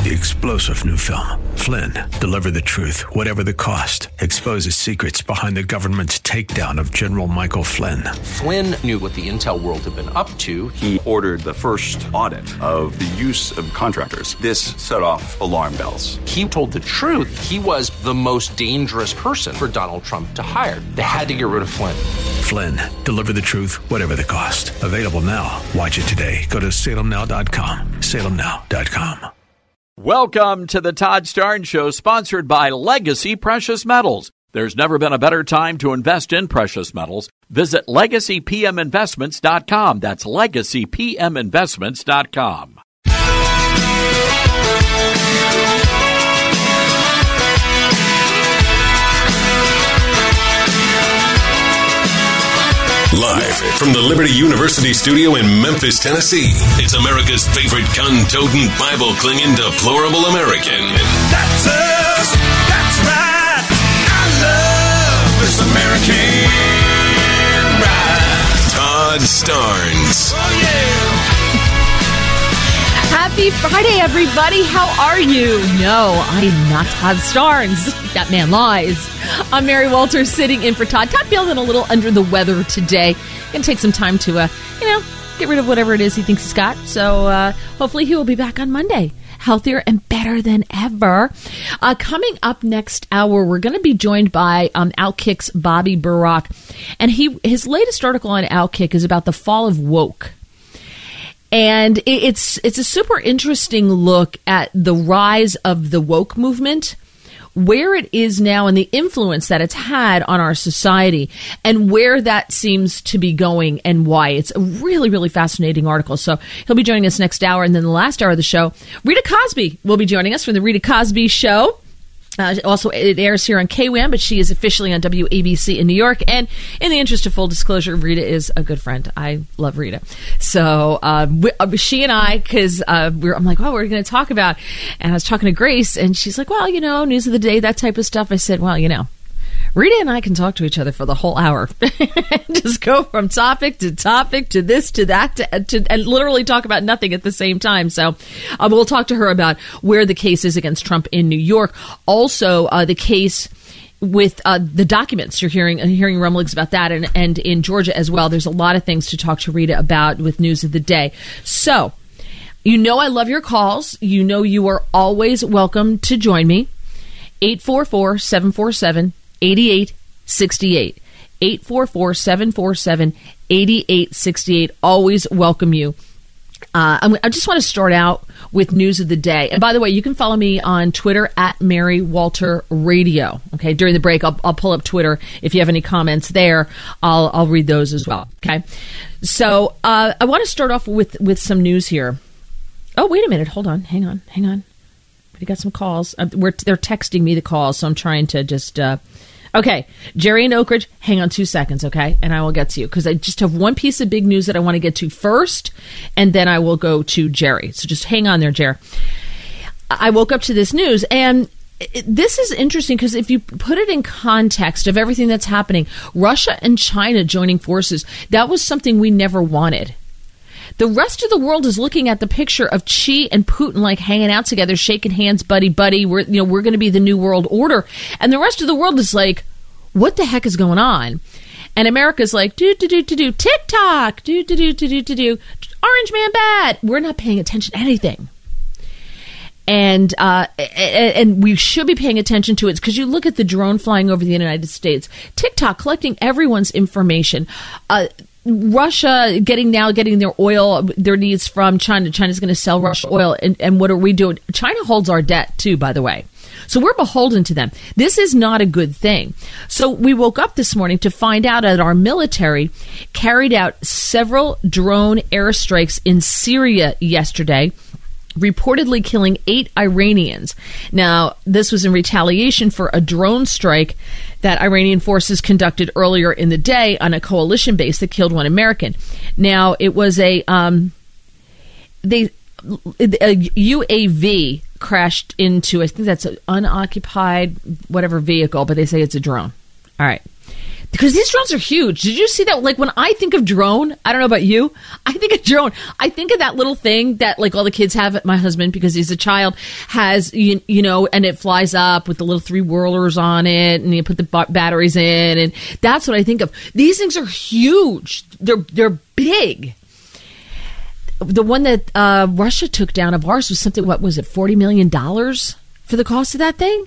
the explosive new film, Flynn, Deliver the Truth, Whatever the Cost, exposes secrets behind the government's takedown of General Michael Flynn. Flynn knew what the intel world had been up to. He ordered the first audit of the use of contractors. This set off alarm bells. He told the truth. He was the most dangerous person for Donald Trump to hire. They had to get rid of Flynn. Flynn, Deliver the Truth, Whatever the Cost. Available now. Watch it today. Go to salemnow.com. salemnow.com. Welcome to the Todd Starnes Show, sponsored by Legacy Precious Metals. There's never been a better time to invest in precious metals. Visit LegacyPMInvestments.com. That's LegacyPMInvestments.com. Live from the Liberty University studio in Memphis, Tennessee, it's America's favorite gun-toting, Bible-clinging, deplorable American. That's us. That's right. I love this American ride. Todd Starnes. Oh, yeah. Happy Friday, everybody. How are you? No, I'm not Todd Starnes. That man lies. I'm Mary Walters sitting in for Todd. Todd feeling a little under the weather today. Going to take some time to, get rid of whatever it is he thinks he's got. So hopefully he will be back on Monday, healthier and better than ever. Coming up next hour, we're going to be joined by Outkick's Bobby Burack. And his latest article on Outkick is about the fall of woke. And it's a super interesting look at the rise of the woke movement, where it is now and the influence that it's had on our society and where that seems to be going and why. It's a really, really fascinating article. So he'll be joining us next hour. And then the last hour of the show, Rita Cosby will be joining us from the Rita Cosby Show. Also, it airs here on KWAM, but she is officially on WABC in New York. And in the interest of full disclosure, Rita is a good friend. I love Rita. So she and I, because I'm like, oh, we're going to talk about, and I was talking to Grace, and she's like, well, news of the day, that type of stuff. I said, well, Rita and I can talk to each other for the whole hour. Just go from topic to topic to this to that and literally talk about nothing at the same time. So we'll talk to her about where the case is against Trump in New York. Also, the case with the documents. You're hearing rumblings about that, and in Georgia as well. There's a lot of things to talk to Rita about with news of the day. So, I love your calls. You are always welcome to join me. 844-747-8868. 844-747-8868. Always welcome you. I just want to start out with news of the day. And by the way, you can follow me on Twitter at Mary Walter Radio. Okay, during the break, I'll pull up Twitter. If you have any comments there, I'll read those as well. Okay, so I want to start off with some news here. Oh, wait a minute. Hold on. Hang on. We got some calls. They're texting me the calls, so I'm trying to just... Okay, Jerry in Oak Ridge, hang on 2 seconds, okay? And I will get to you, because I just have one piece of big news that I want to get to first, and then I will go to Jerry. So just hang on there, Jerry. I woke up to this news, and this is interesting, because if you put it in context of everything that's happening, Russia and China joining forces, that was something we never wanted. The rest of the world is looking at the picture of Xi and Putin like hanging out together, shaking hands, buddy. We're going to be the new world order. And the rest of the world is like, what the heck is going on? And America's like, TikTok, Orange Man bad. We're not paying attention to anything. And we should be paying attention to it, because you look at the drone flying over the United States, TikTok collecting everyone's information, Russia getting their oil, their needs from China. China's going to sell Russia oil. And what are we doing? China holds our debt too, by the way. So we're beholden to them. This is not a good thing. So we woke up this morning to find out that our military carried out several drone airstrikes in Syria yesterday, reportedly killing 8 Iranians. Now, this was in retaliation for a drone strike that Iranian forces conducted earlier in the day on a coalition base that killed 1 American. Now, it was a UAV crashed into, I think that's an unoccupied whatever vehicle, but they say it's a drone. All right. Because these drones are huge. Did you see that? Like, when I think of drone, I don't know about you, I think of drone. I think of that little thing that, like, all the kids have. My husband, because he's a child, has, you know, and it flies up with the little 3 whirlers on it, and you put the batteries in, and that's what I think of. These things are huge. They're big. The one that Russia took down of ours was something, what was it, $40 million for the cost of that thing?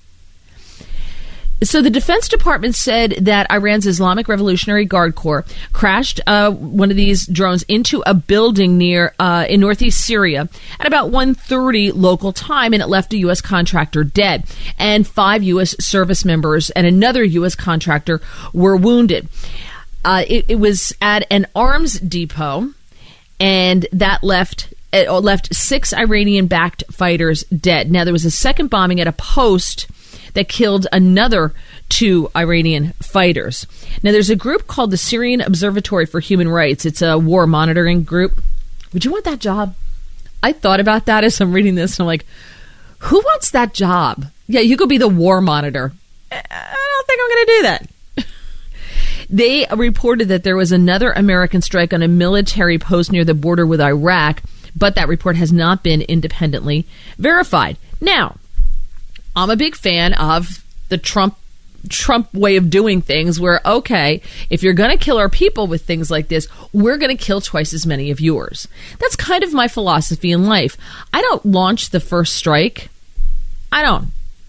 So the Defense Department said that Iran's Islamic Revolutionary Guard Corps crashed one of these drones into a building near in northeast Syria at about 1:30 local time, and it left a U.S. contractor dead, and 5 U.S. service members and another U.S. contractor were wounded. It was at an arms depot, and that left 6 Iranian-backed fighters dead. Now, there was a second bombing at a post that killed another 2 Iranian fighters. Now, there's a group called the Syrian Observatory for Human Rights. It's a war monitoring group. Would you want that job? I thought about that as I'm reading this, and I'm like, who wants that job? Yeah, you could be the war monitor. I don't think I'm going to do that. They reported that there was another American strike on a military post near the border with Iraq, but that report has not been independently verified. Now, I'm a big fan of the Trump way of doing things where, okay, if you're going to kill our people with things like this, we're going to kill twice as many of yours. That's kind of my philosophy in life. I don't launch the first strike. I don't.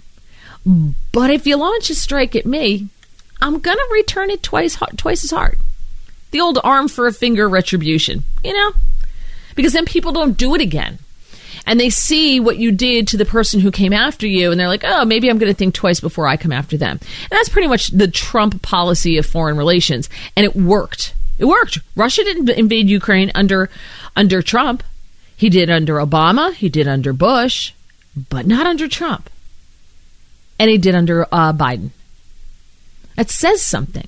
But if you launch a strike at me, I'm going to return it twice as hard. The old arm for a finger retribution, you know? Because then people don't do it again. And they see what you did to the person who came after you, and they're like, oh, maybe I'm going to think twice before I come after them. And that's pretty much the Trump policy of foreign relations. And it worked. It worked. Russia didn't invade Ukraine under Trump. He did under Obama. He did under Bush. But not under Trump. And he did under Biden. That says something.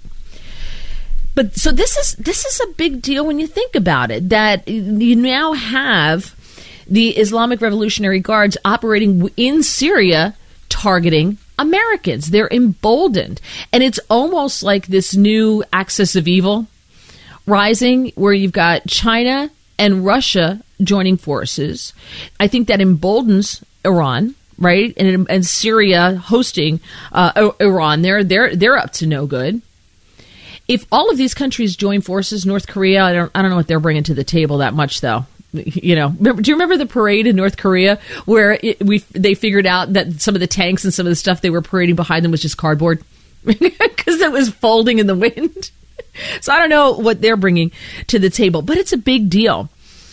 But so this is a big deal when you think about it, that you now have the Islamic Revolutionary Guards operating in Syria, targeting Americans. They're emboldened. And it's almost like this new axis of evil rising, where you've got China and Russia joining forces. I think that emboldens Iran, right? And Syria hosting Iran. They're up to no good. If all of these countries join forces, North Korea, I don't know what they're bringing to the table that much, though. You know, do you remember the parade in North Korea where they figured out that some of the tanks and some of the stuff they were parading behind them was just cardboard because it was folding in the wind? So I don't know what they're bringing to the table, but it's a big deal.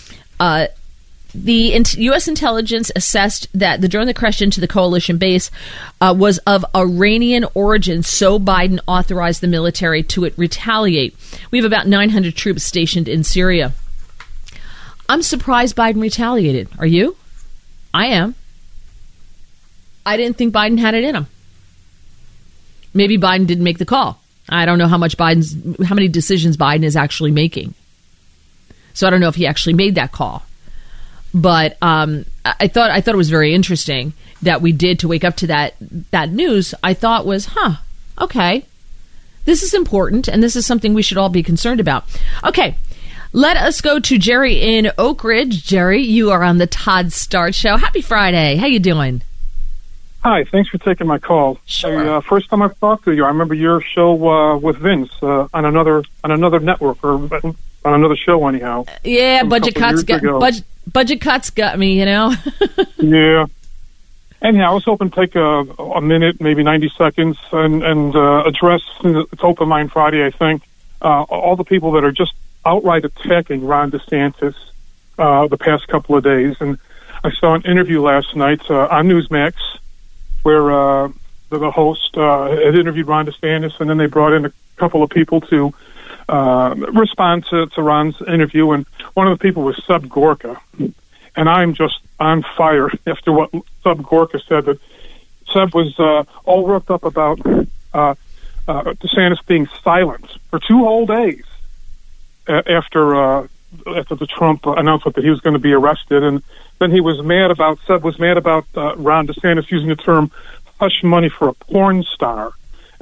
The U.S. intelligence assessed that the drone that crashed into the coalition base was of Iranian origin, so Biden authorized the military to retaliate. We have about 900 troops stationed in Syria. I'm surprised Biden retaliated. Are you? I am. I didn't think Biden had it in him. Maybe Biden didn't make the call. I don't know how many decisions Biden is actually making. So I don't know if he actually made that call. But I thought it was very interesting that we did to wake up to that news. I thought was, okay, this is important, and this is something we should all be concerned about. Okay. Let us go to Jerry in Oak Ridge. Jerry, you are on the Todd Stark Show. Happy Friday. How you doing? Hi, thanks for taking my call. Sure. First time I've talked to you, I remember your show with Vince on another network, or on another show anyhow. Yeah, budget cuts got me, you know. Yeah. Anyhow, I was hoping to take a minute, maybe 90 seconds, and address, it's Open Mind Friday, I think, all the people that are just outright attacking Ron DeSantis the past couple of days. And I saw an interview last night on Newsmax where the host had interviewed Ron DeSantis, and then they brought in a couple of people to respond to Ron's interview. And one of the people was Seb Gorka. And I'm just on fire after what Seb Gorka said. That Seb was all worked up about DeSantis being silent for 2 whole days after the Trump announcement that he was going to be arrested. And then Seb was mad about Ron DeSantis using the term hush money for a porn star. And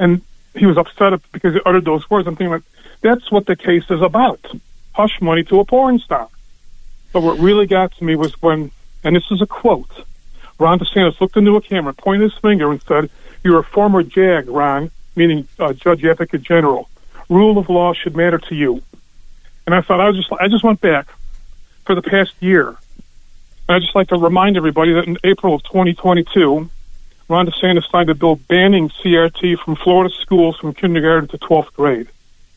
he was upset because he uttered those words. I'm thinking, like, that's what the case is about. Hush money to a porn star. But what really got to me was when, and this is a quote, Ron DeSantis looked into a camera, pointed his finger and said, "You're a former JAG, Ron," meaning Judge Advocate General. "Rule of law should matter to you." And I thought, I just went back for the past year. And I'd just like to remind everybody that in April of 2022, Ron DeSantis signed a bill banning CRT from Florida schools from kindergarten to 12th grade.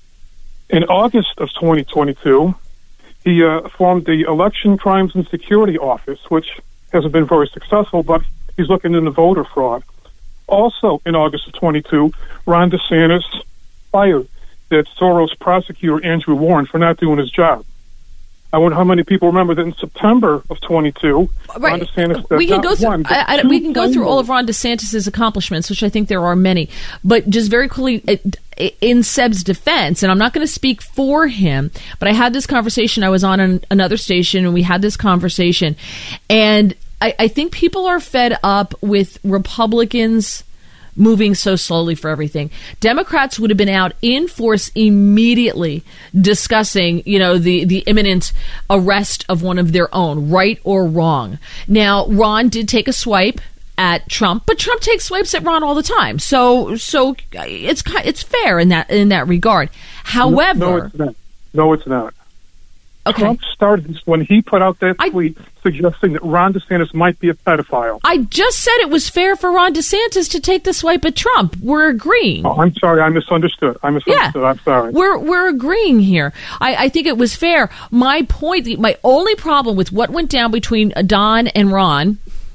In August of 2022, he formed the Election Crimes and Security Office, which hasn't been very successful, but he's looking into voter fraud. Also, in August of 22, Ron DeSantis fired that Soros prosecutor Andrew Warren for not doing his job. I wonder how many people remember that in September of 22, right. Ron DeSantis we can go through. We can go through all of Ron DeSantis' accomplishments, which I think there are many. But just very quickly, in Seb's defense, and I'm not going to speak for him, but I had this conversation. I was on another station, and we had this conversation, and I think people are fed up with Republicans moving so slowly for everything. Democrats would have been out in force immediately discussing, the imminent arrest of one of their own, right or wrong. Now, Ron did take a swipe at Trump, but Trump takes swipes at Ron all the time. So it's fair in that regard. However, no, it's not. Okay. Trump started this when he put out that tweet suggesting that Ron DeSantis might be a pedophile. I just said it was fair for Ron DeSantis to take the swipe at Trump. We're agreeing. Oh, I'm sorry. I misunderstood. Yeah. I'm sorry. We're agreeing here. I think it was fair. My point, my only problem with what went down between Don and Ron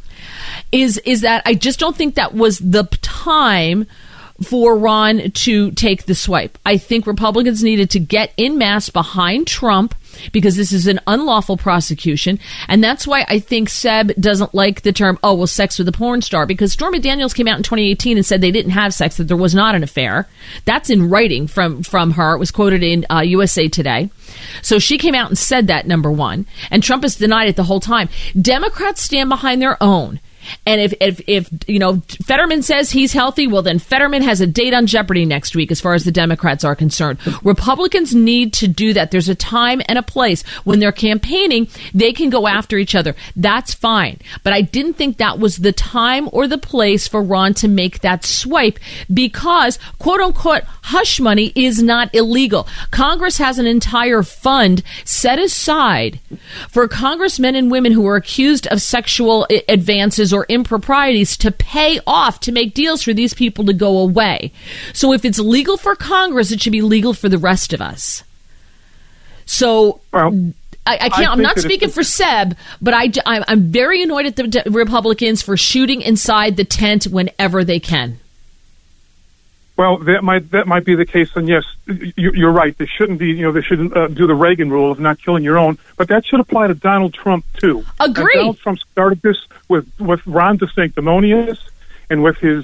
is that I just don't think that was the time for Ron to take the swipe. I think Republicans needed to get en masse behind Trump because this is an unlawful prosecution. And that's why I think Seb doesn't like the term, sex with a porn star, because Stormy Daniels came out in 2018 and said they didn't have sex, that there was not an affair. That's in writing from her. It was quoted in USA Today. So she came out and said that, number one. And Trump has denied it the whole time. Democrats stand behind their own. And if Fetterman says he's healthy, well, then Fetterman has a date on Jeopardy next week as far as the Democrats are concerned. Republicans need to do that. There's a time and a place. When they're campaigning, they can go after each other. That's fine. But I didn't think that was the time or the place for Ron to make that swipe because, quote unquote, hush money is not illegal. Congress has an entire fund set aside for congressmen and women who are accused of sexual advances or improprieties to pay off to make deals for these people to go away. So if it's legal for Congress, it should be legal for the rest of us. So I can't. I'm not speaking for Seb, but I'm very annoyed at the Republicans for shooting inside the tent whenever they can. Well, that might be the case, and yes, you're right. They shouldn't be. They shouldn't do the Reagan rule of not killing your own, but that should apply to Donald Trump too. Agree. And Donald Trump started this with Ron DeSanctimonious and with his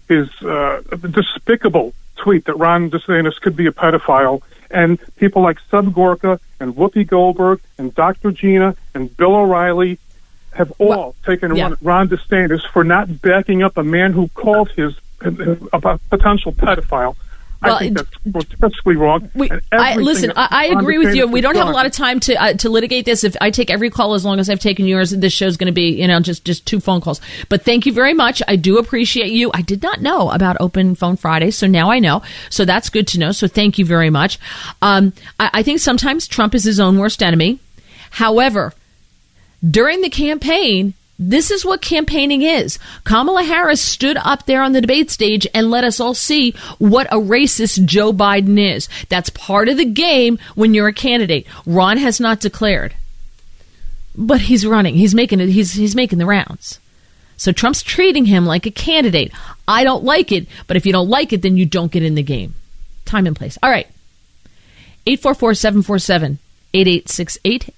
despicable tweet that Ron DeSantis could be a pedophile, and people like Seb Gorka and Whoopi Goldberg and Dr. Gina and Bill O'Reilly have all taken Ron DeSantis for not backing up a man who called his a potential pedophile. Well, I think that's perfectly wrong. Listen, I agree with you. We don't have a lot of time to litigate this. If I take every call as long as I've taken yours, this show's going to be, just 2 phone calls. But thank you very much. I do appreciate you. I did not know about Open Phone Friday, so now I know. So that's good to know. So thank you very much. I think sometimes Trump is his own worst enemy. However, during the campaign, this is what campaigning is. Kamala Harris stood up there on the debate stage and let us all see what a racist Joe Biden is. That's part of the game when you're a candidate. Ron has not declared, but he's running. He's making it. He's making the rounds. So Trump's treating him like a candidate. I don't like it, but if you don't like it, then you don't get in the game. Time and place. All right. 844-747. 8868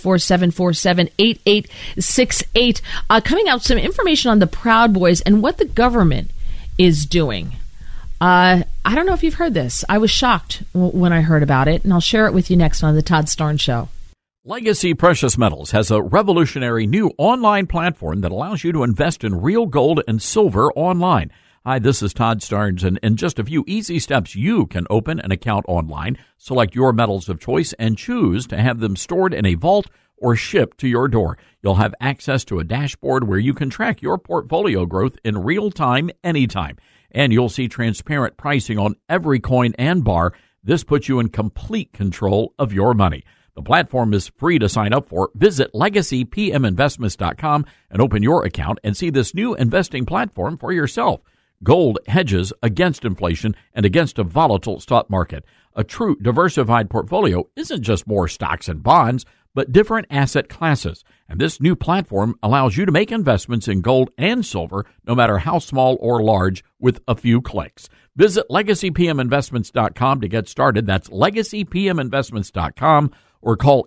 844-747-8868. Coming out, some information on the Proud Boys and what the government is doing. I don't know if you've heard this. I was shocked when I heard about it, and I'll share it with you next on the Todd Starnes Show. Legacy Precious Metals has a revolutionary new online platform that allows you to invest in real gold and silver online. Hi, this is Todd Starnes, and in just a few easy steps, you can open an account online, select your metals of choice, and choose to have them stored in a vault or shipped to your door. You'll have access to a dashboard where you can track your portfolio growth in real time, anytime. And you'll see transparent pricing on every coin and bar. This puts you in complete control of your money. The platform is free to sign up for. Visit LegacyPMInvestments.com and open your account and see this new investing platform for yourself. Gold hedges against inflation and against a volatile stock market. A true diversified portfolio isn't just more stocks and bonds, but different asset classes. And this new platform allows you to make investments in gold and silver, no matter how small or large, with a few clicks. Visit LegacyPMInvestments.com to get started. That's LegacyPMInvestments.com, or call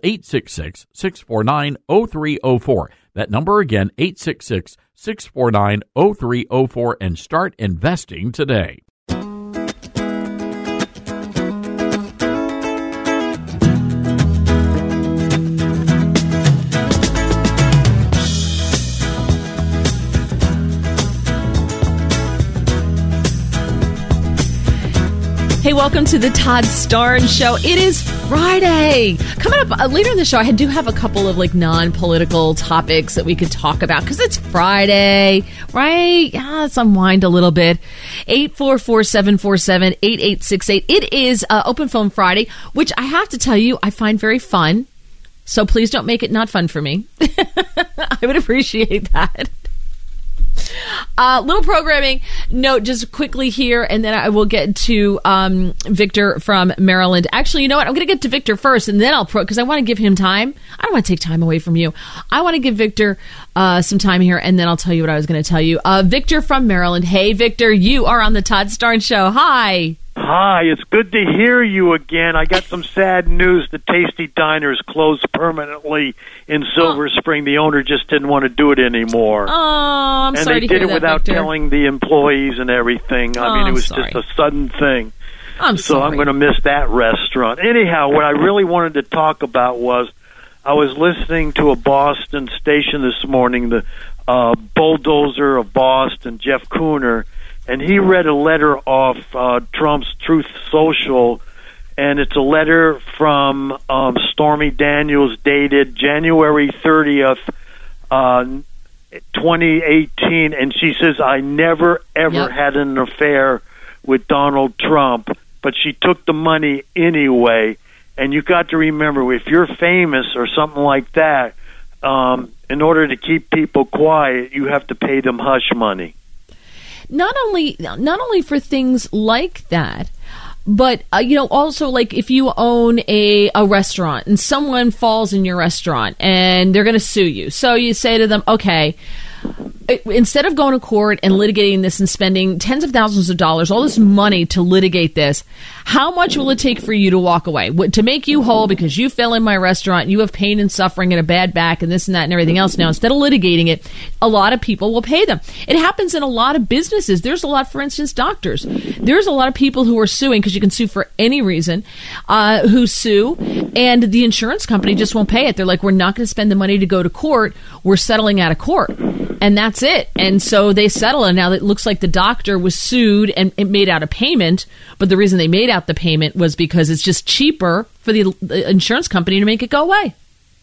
866-649-0304. That number again, 866-649-0304, and start investing today. Hey, welcome to the Todd Starnes Show. It is Friday. Coming up later in the show, I do have a couple of non-political topics that we could talk about because it's Friday, right? Yeah, let's unwind a little bit. 844-747-8868. It is Open Phone Friday, which I have to tell you, I find very fun. So please don't make it not fun for me. I would appreciate that. Little programming note just quickly here, and then I will get to Victor from Maryland. Actually, you know what? I'm going to get to Victor first, and then because I want to give him time. I don't want to take time away from you. I want to give Victor some time here, and then I'll tell you what I was going to tell you. Victor from Maryland. Hey, Victor, you are on the Todd Starnes Show. Hi. Hi, it's good to hear you again. I got some sad news. The Tasty Diner is closed permanently in Silver Spring. The owner just didn't want to do it anymore. Oh, I'm sorry to hear that, And they did it without Victor. telling the employees and everything. I mean, it was just a sudden thing. I'm sorry. I'm going to miss that restaurant. Anyhow, what I really wanted to talk about was I was listening to a Boston station this morning, the bulldozer of Boston, Jeff Cooner, and he read a letter off Trump's Truth Social, and it's a letter from Stormy Daniels dated January 30th, 2018, and she says, I never, ever had an affair with Donald Trump, but she took the money anyway. And you got to remember, if you're famous or something like that, in order to keep people quiet, you have to pay them hush money. Not only for things like that, but also like if you own a restaurant and someone falls in your restaurant and they're going to sue you, so you say to them, okay, instead of going to court and litigating this and spending tens of thousands of dollars, all this money to litigate this, how much will it take for you to walk away? To make you whole because you fell in my restaurant, you have pain and suffering and a bad back and this and that and everything else. Now, instead of litigating it, a lot of people will pay them. It happens in a lot of businesses. There's a lot, for instance, doctors. There's a lot of people who are suing because you can sue for any reason, who sue, and the insurance company just won't pay it. They're like, we're not going to spend the money to go to court. We're settling out of court. And that's it. And so they settle. And now it looks like the doctor was sued and it made out a payment. But the reason they made out the payment was because it's just cheaper for the insurance company to make it go away.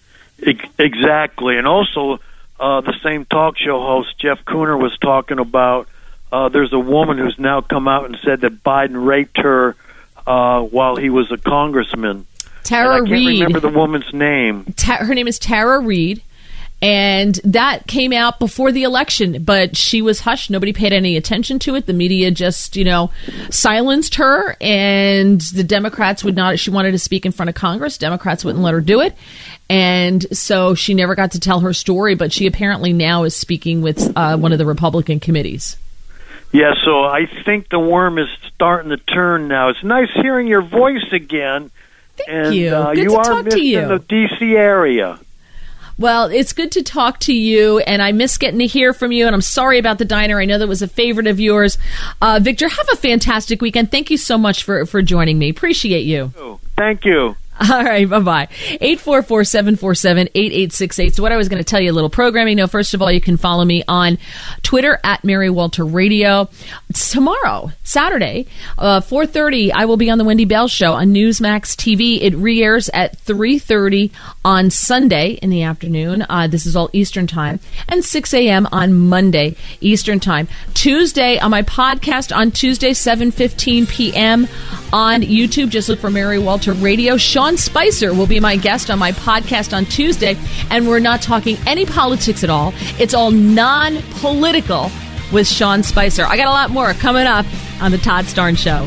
Exactly. And also, the same talk show host, Jeff Cooner, was talking about there's a woman who's now come out and said that Biden raped her while he was a congressman. Tara Reid. I can't remember the woman's name. Her name is Tara Reid. And that came out before the election, but she was hushed. Nobody paid any attention to it. The media just, silenced her, and the Democrats would not. She wanted to speak in front of Congress. Democrats wouldn't let her do it. And so she never got to tell her story, but she apparently now is speaking with one of the Republican committees. Yeah, so I think the worm is starting to turn now. It's nice hearing your voice again. Thank you. Good you to are talk to you. In the D.C. area. Well, it's good to talk to you, and I miss getting to hear from you, and I'm sorry about the diner. I know that was a favorite of yours. Victor, have a fantastic weekend. Thank you so much for joining me. Appreciate you. Thank you. All right, bye-bye. 844-747-8868. So what I was going to tell you, a little programming. No, first of all, you can follow me on Twitter at Mary Walter Radio. Tomorrow, Saturday, 4:30, I will be on the Wendy Bell Show on Newsmax TV. It re-airs at 3:30 on Sunday in the afternoon. This is all Eastern Time. And 6 a.m. on Monday, Eastern Time. Tuesday, on my podcast on Tuesday, 7:15 p.m. on YouTube. Just look for Mary Walter Radio. Sean Spicer will be my guest on my podcast on Tuesday, and we're not talking any politics at all. It's all non-political with Sean Spicer. I got a lot more coming up on the Todd Starnes Show.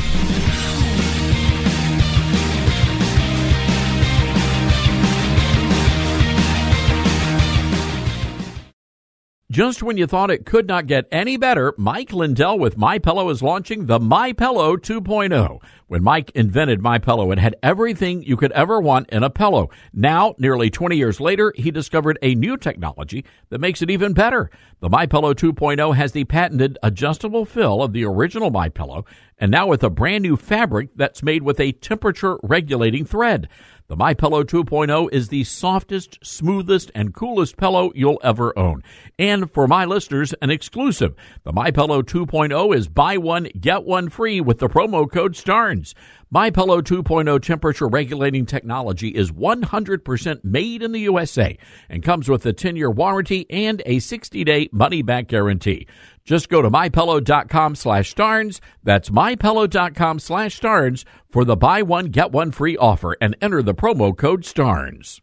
Just when you thought it could not get any better, Mike Lindell with MyPillow is launching the MyPillow 2.0. When Mike invented MyPillow, it had everything you could ever want in a pillow. Now, nearly 20 years later, he discovered a new technology that makes it even better. The MyPillow 2.0 has the patented adjustable fill of the original MyPillow, and now with a brand new fabric that's made with a temperature-regulating thread. The MyPillow 2.0 is the softest, smoothest, and coolest pillow you'll ever own. And for my listeners, an exclusive. The MyPillow 2.0 is buy one, get one free with the promo code STARNS. MyPillow 2.0 temperature-regulating technology is 100% made in the USA and comes with a 10-year warranty and a 60-day money-back guarantee. Just go to MyPillow.com/Starnes. That's MyPillow.com/Starnes for the buy one, get one free offer and enter the promo code STARNS.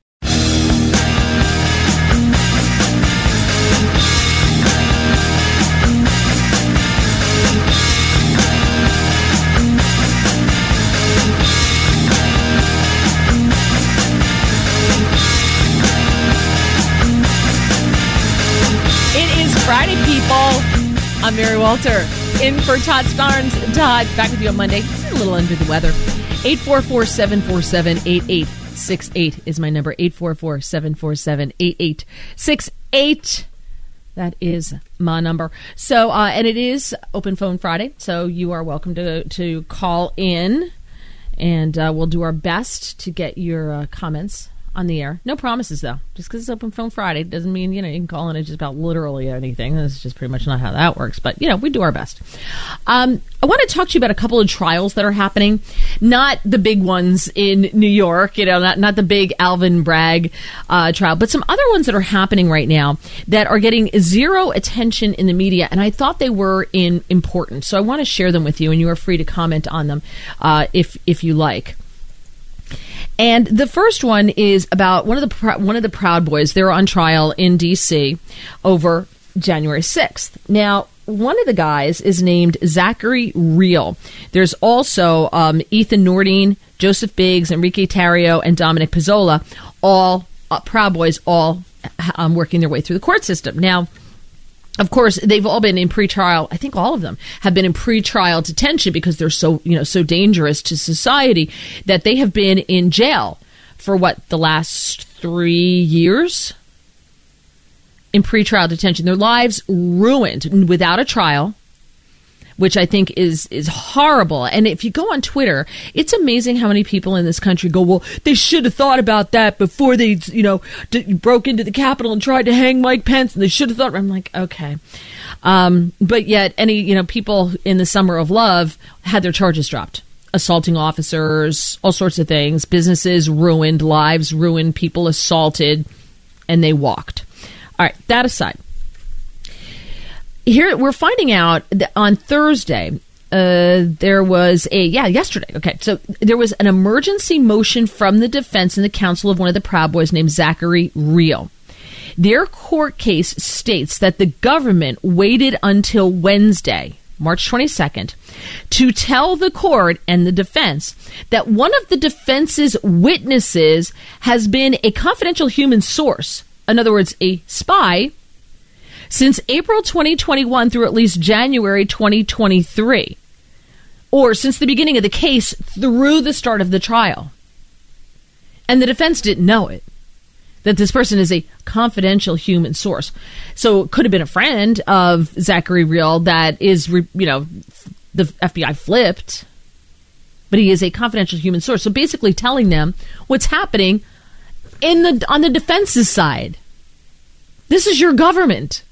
Friday, people. I'm Mary Walter, in for Todd Starnes. Todd, back with you on Monday. A little under the weather. 844-747-8868 is my number. 844-747-8868. That is my number. So, and it is Open Phone Friday, so you are welcome to call in, and we'll do our best to get your comments on the air. No promises, though. Just because it's Open Phone Friday doesn't mean, you can call in just about literally anything. That's just pretty much not how that works. But, we do our best. I want to talk to you about a couple of trials that are happening. Not the big ones in New York, not the big Alvin Bragg trial, but some other ones that are happening right now that are getting zero attention in the media, and I thought they were important. So I want to share them with you, and you are free to comment on them if you like. And the first one is about one of the Proud Boys. They're on trial in D.C. over January 6th. Now, one of the guys is named Zachary Real. There's also Ethan Nordine, Joseph Biggs, Enrique Tarrio, and Dominic Pizzola, all Proud Boys, all working their way through the court system. Now, of course, they've all been in pretrial. I think all of them have been in pretrial detention because they're so dangerous to society that they have been in jail for the last 3 years in pretrial detention. Their lives ruined without a trial, which I think is horrible. And if you go on Twitter, it's amazing how many people in this country go, well, they should have thought about that before they, broke into the Capitol and tried to hang Mike Pence, and they should have thought. I'm like, okay. But yet people in the summer of love had their charges dropped. Assaulting officers, all sorts of things, businesses ruined, lives ruined, people assaulted, and they walked. All right, that aside. Here, we're finding out that on Thursday, there was yesterday. Okay, so there was an emergency motion from the defense and the counsel of one of the Proud Boys named Zachary Real. Their court case states that the government waited until Wednesday, March 22nd, to tell the court and the defense that one of the defense's witnesses has been a confidential human source, in other words, a spy, since April 2021 through at least January 2023, or since the beginning of the case through the start of the trial. And the defense didn't know it, that this person is a confidential human source. So it could have been a friend of Zachary Real that is, the FBI flipped. but he is a confidential human source. So basically telling them what's happening on the defense's side. This is your government.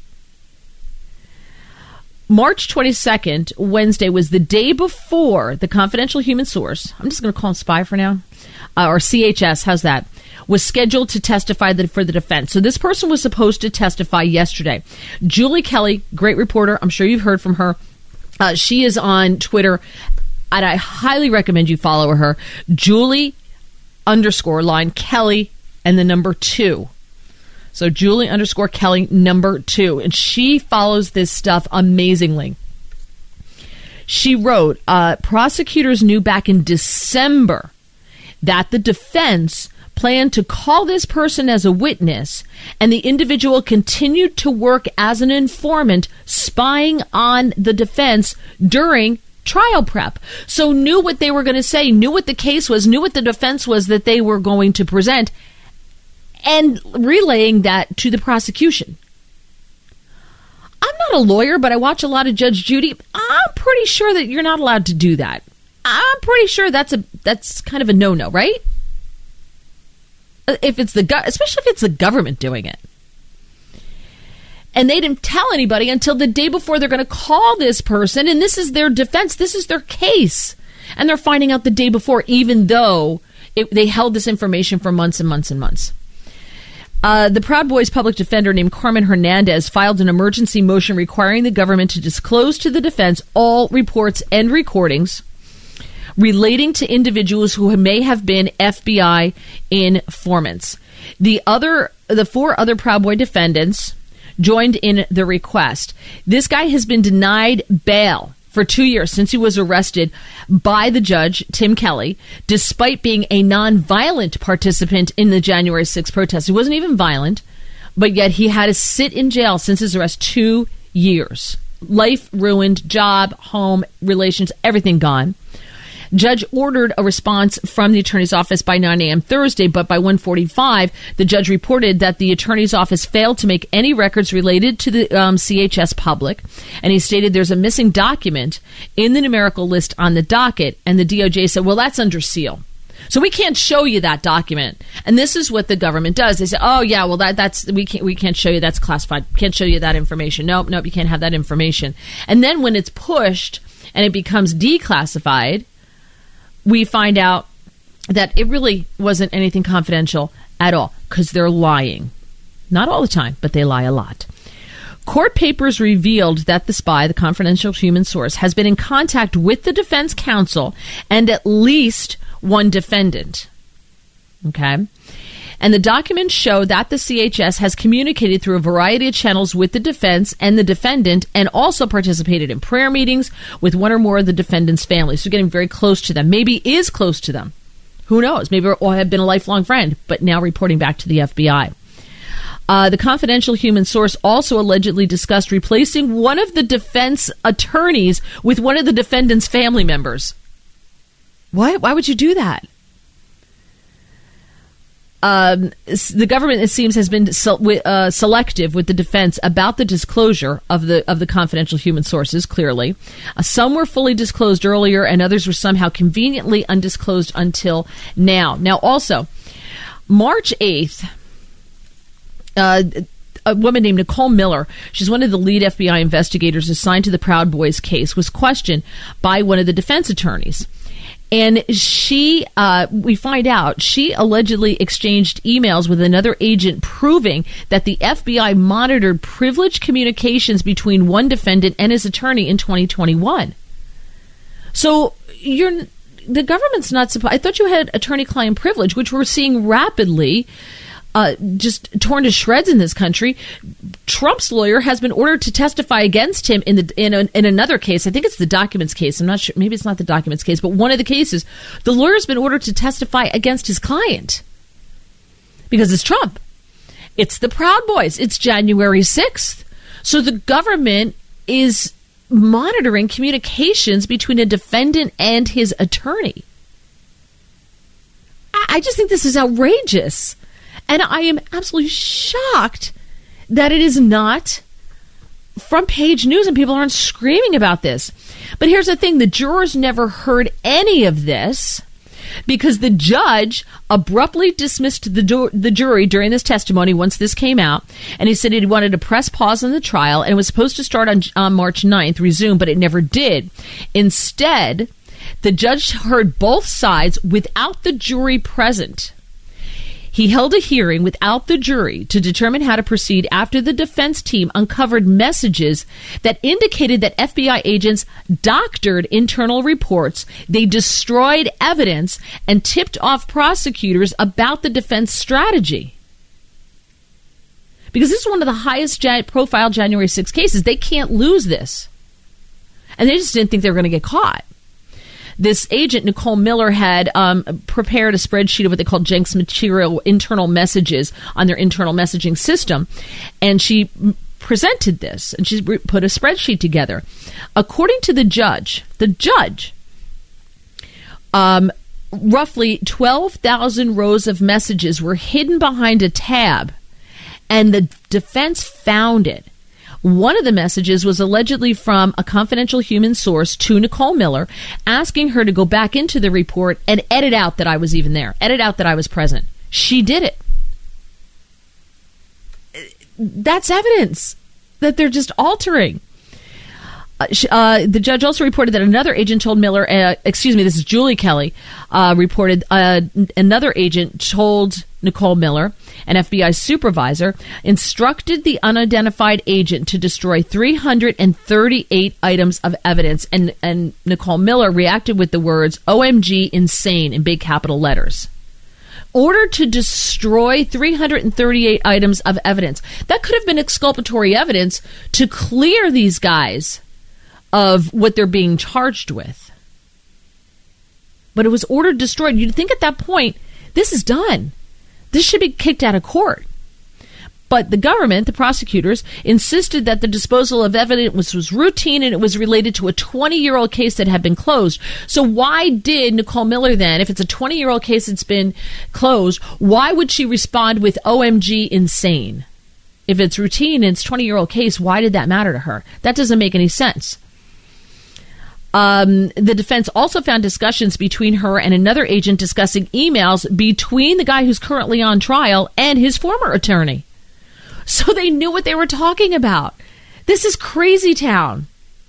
March 22nd, Wednesday, was the day before the confidential human source, I'm just going to call him spy for now, or CHS, how's that, was scheduled to testify for the defense. So this person was supposed to testify yesterday. Julie Kelly, great reporter, I'm sure you've heard from her. She is on Twitter, and I highly recommend you follow her. Julie_line Kelly and the number 2. So Julie_Kelly number 2. And she follows this stuff amazingly. She wrote, prosecutors knew back in December that the defense planned to call this person as a witness, and the individual continued to work as an informant, spying on the defense during trial prep. So knew what they were going to say, knew what the case was, knew what the defense was that they were going to present, and relaying that to the prosecution. I'm not a lawyer, but I watch a lot of Judge Judy. I'm pretty sure that you're not allowed to do that. I'm pretty sure that's kind of a no-no, right? If it's especially if it's the government doing it. And they didn't tell anybody until the day before they're going to call this person, and this is their defense, this is their case. And they're finding out the day before, even though they held this information for months and months and months. The Proud Boys public defender named Carmen Hernandez filed an emergency motion requiring the government to disclose to the defense all reports and recordings relating to individuals who may have been FBI informants. The 4 other Proud Boy defendants joined in the request. This guy has been denied bail for 2 years since he was arrested by the judge, Tim Kelly, despite being a nonviolent participant in the January 6th protest. He wasn't even violent, but yet he had to sit in jail since his arrest 2 years. Life ruined, job, home, relations, everything gone. Judge ordered a response from the attorney's office by 9 a.m. Thursday, but by 1:45, the judge reported that the attorney's office failed to make any records related to the CHS public, and he stated there's a missing document in the numerical list on the docket, and the DOJ said, well, that's under seal. So we can't show you that document. And this is what the government does. They say, oh, yeah, well, we can't show you, that's classified. Can't show you that information. Nope, you can't have that information. And then when it's pushed and it becomes declassified, we find out that it really wasn't anything confidential at all, because they're lying. Not all the time, but they lie a lot. Court papers revealed that the spy, the confidential human source, has been in contact with the defense counsel and at least one defendant. Okay? And the documents show that the CHS has communicated through a variety of channels with the defense and the defendant, and also participated in prayer meetings with one or more of the defendant's families. So getting very close to them. Maybe is close to them. Who knows? Maybe or have been a lifelong friend, but now reporting back to the FBI. The confidential human source also allegedly discussed replacing one of the defense attorneys with one of the defendant's family members. Why would you do that? The government, it seems, has been selective with the defense about the disclosure of the confidential human sources, clearly. Some were fully disclosed earlier, and others were somehow conveniently undisclosed until now. Now, also, March 8th, a woman named Nicole Miller, she's one of the lead FBI investigators assigned to the Proud Boys case, was questioned by one of the defense attorneys. And we find out, she allegedly exchanged emails with another agent proving that the FBI monitored privileged communications between one defendant and his attorney in 2021. So the government's not supposed. I thought you had attorney-client privilege, which we're seeing rapidly just torn to shreds in this country. Trump's lawyer has been ordered to testify against him in another case. I think it's the documents case. I'm not sure. Maybe it's not the documents case, but one of the cases, the lawyer's been ordered to testify against his client because it's Trump. It's the Proud Boys. It's January 6th. So the government is monitoring communications between a defendant and his attorney. I just think this is outrageous. And I am absolutely shocked that it is not front page news and people aren't screaming about this. But here's the thing. The jurors never heard any of this because the judge abruptly dismissed the jury during this testimony once this came out. And he said he wanted to press pause on the trial and it was supposed to start on March 9th, resume, but it never did. Instead, the judge heard both sides without the jury present. He held a hearing without the jury to determine how to proceed after the defense team uncovered messages that indicated that FBI agents doctored internal reports, they destroyed evidence, and tipped off prosecutors about the defense strategy. Because this is one of the highest profile January 6 cases. They can't lose this. And they just didn't think they were going to get caught. This agent, Nicole Miller, had prepared a spreadsheet of what they called Jenks material internal messages on their internal messaging system. And she presented this, and she put a spreadsheet together. According to the judge, roughly 12,000 rows of messages were hidden behind a tab, and the defense found it. One of the messages was allegedly from a confidential human source to Nicole Miller, asking her to go back into the report and edit out that I was even there, edit out that I was present. She did it. That's evidence that they're just altering. The judge also reported that another agent told Miller, this is Julie Kelly, reported another agent told Nicole Miller, an FBI supervisor, instructed the unidentified agent to destroy 338 items of evidence. And Nicole Miller reacted with the words, OMG, insane, in big capital letters. Ordered to destroy 338 items of evidence. That could have been exculpatory evidence to clear these guys of what they're being charged with. But it was ordered destroyed. You'd think at that point, this is done. This should be kicked out of court. But the government, the prosecutors, insisted that the disposal of evidence was routine and it was related to a 20-year-old case that had been closed. So why did Nicole Miller then, if it's a 20-year-old case that's been closed, why would she respond with OMG insane? If it's routine and it's a 20-year-old case, why did that matter to her? That doesn't make any sense. The defense also found discussions between her and another agent discussing emails between the guy who's currently on trial and his former attorney. So they knew what they were talking about. This is crazy town.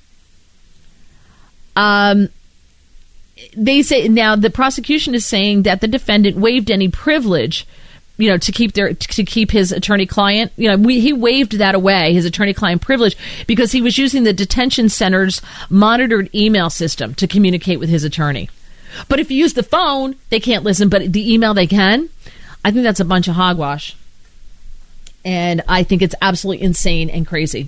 They say now the prosecution is saying that the defendant waived any privilege, to keep his attorney-client. He waived that away, his attorney-client privilege, because he was using the detention center's monitored email system to communicate with his attorney. But if you use the phone, they can't listen, but the email they can. I think that's a bunch of hogwash. And I think it's absolutely insane and crazy.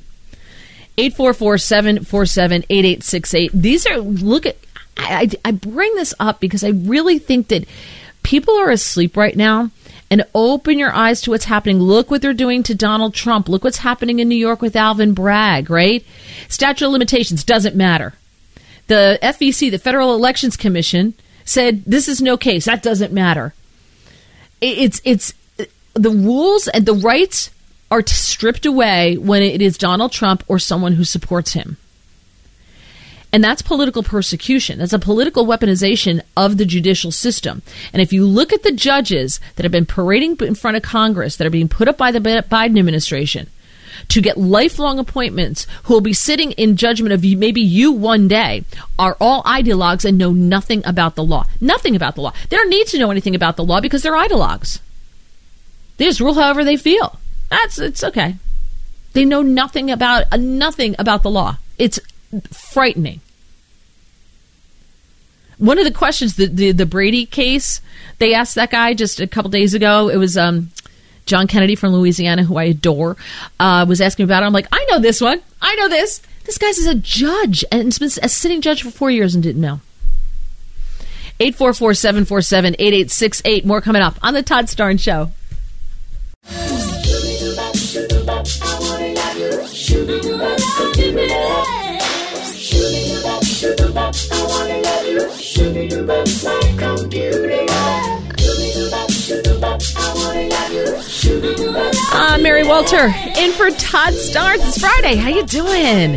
844-747-8868. These are, I bring this up because I really think that people are asleep right now. And open your eyes to what's happening. Look what they're doing to Donald Trump. Look what's happening in New York with Alvin Bragg, right? Statute of limitations doesn't matter. The FEC, the Federal Elections Commission, said this is no case. That doesn't matter. It's the rules and the rights are stripped away when it is Donald Trump or someone who supports him. And that's political persecution. That's a political weaponization of the judicial system. And if you look at the judges that have been parading in front of Congress, that are being put up by the Biden administration to get lifelong appointments, who will be sitting in judgment of maybe you one day, are all ideologues and know nothing about the law. Nothing about the law. They don't need to know anything about the law because they're ideologues. They just rule however they feel. It's okay. They know nothing about the law. It's frightening. One of the questions, the Brady case, they asked that guy just a couple days ago. It was John Kennedy from Louisiana, who I adore, was asking about it. I'm like, I know this one. I know this. This guy's a judge, and has been a sitting judge for 4 years and didn't know. 844-747-8868. More coming up on the Todd Starnes Show. Mary Walter in for Todd Starnes. It's Friday. How you doing?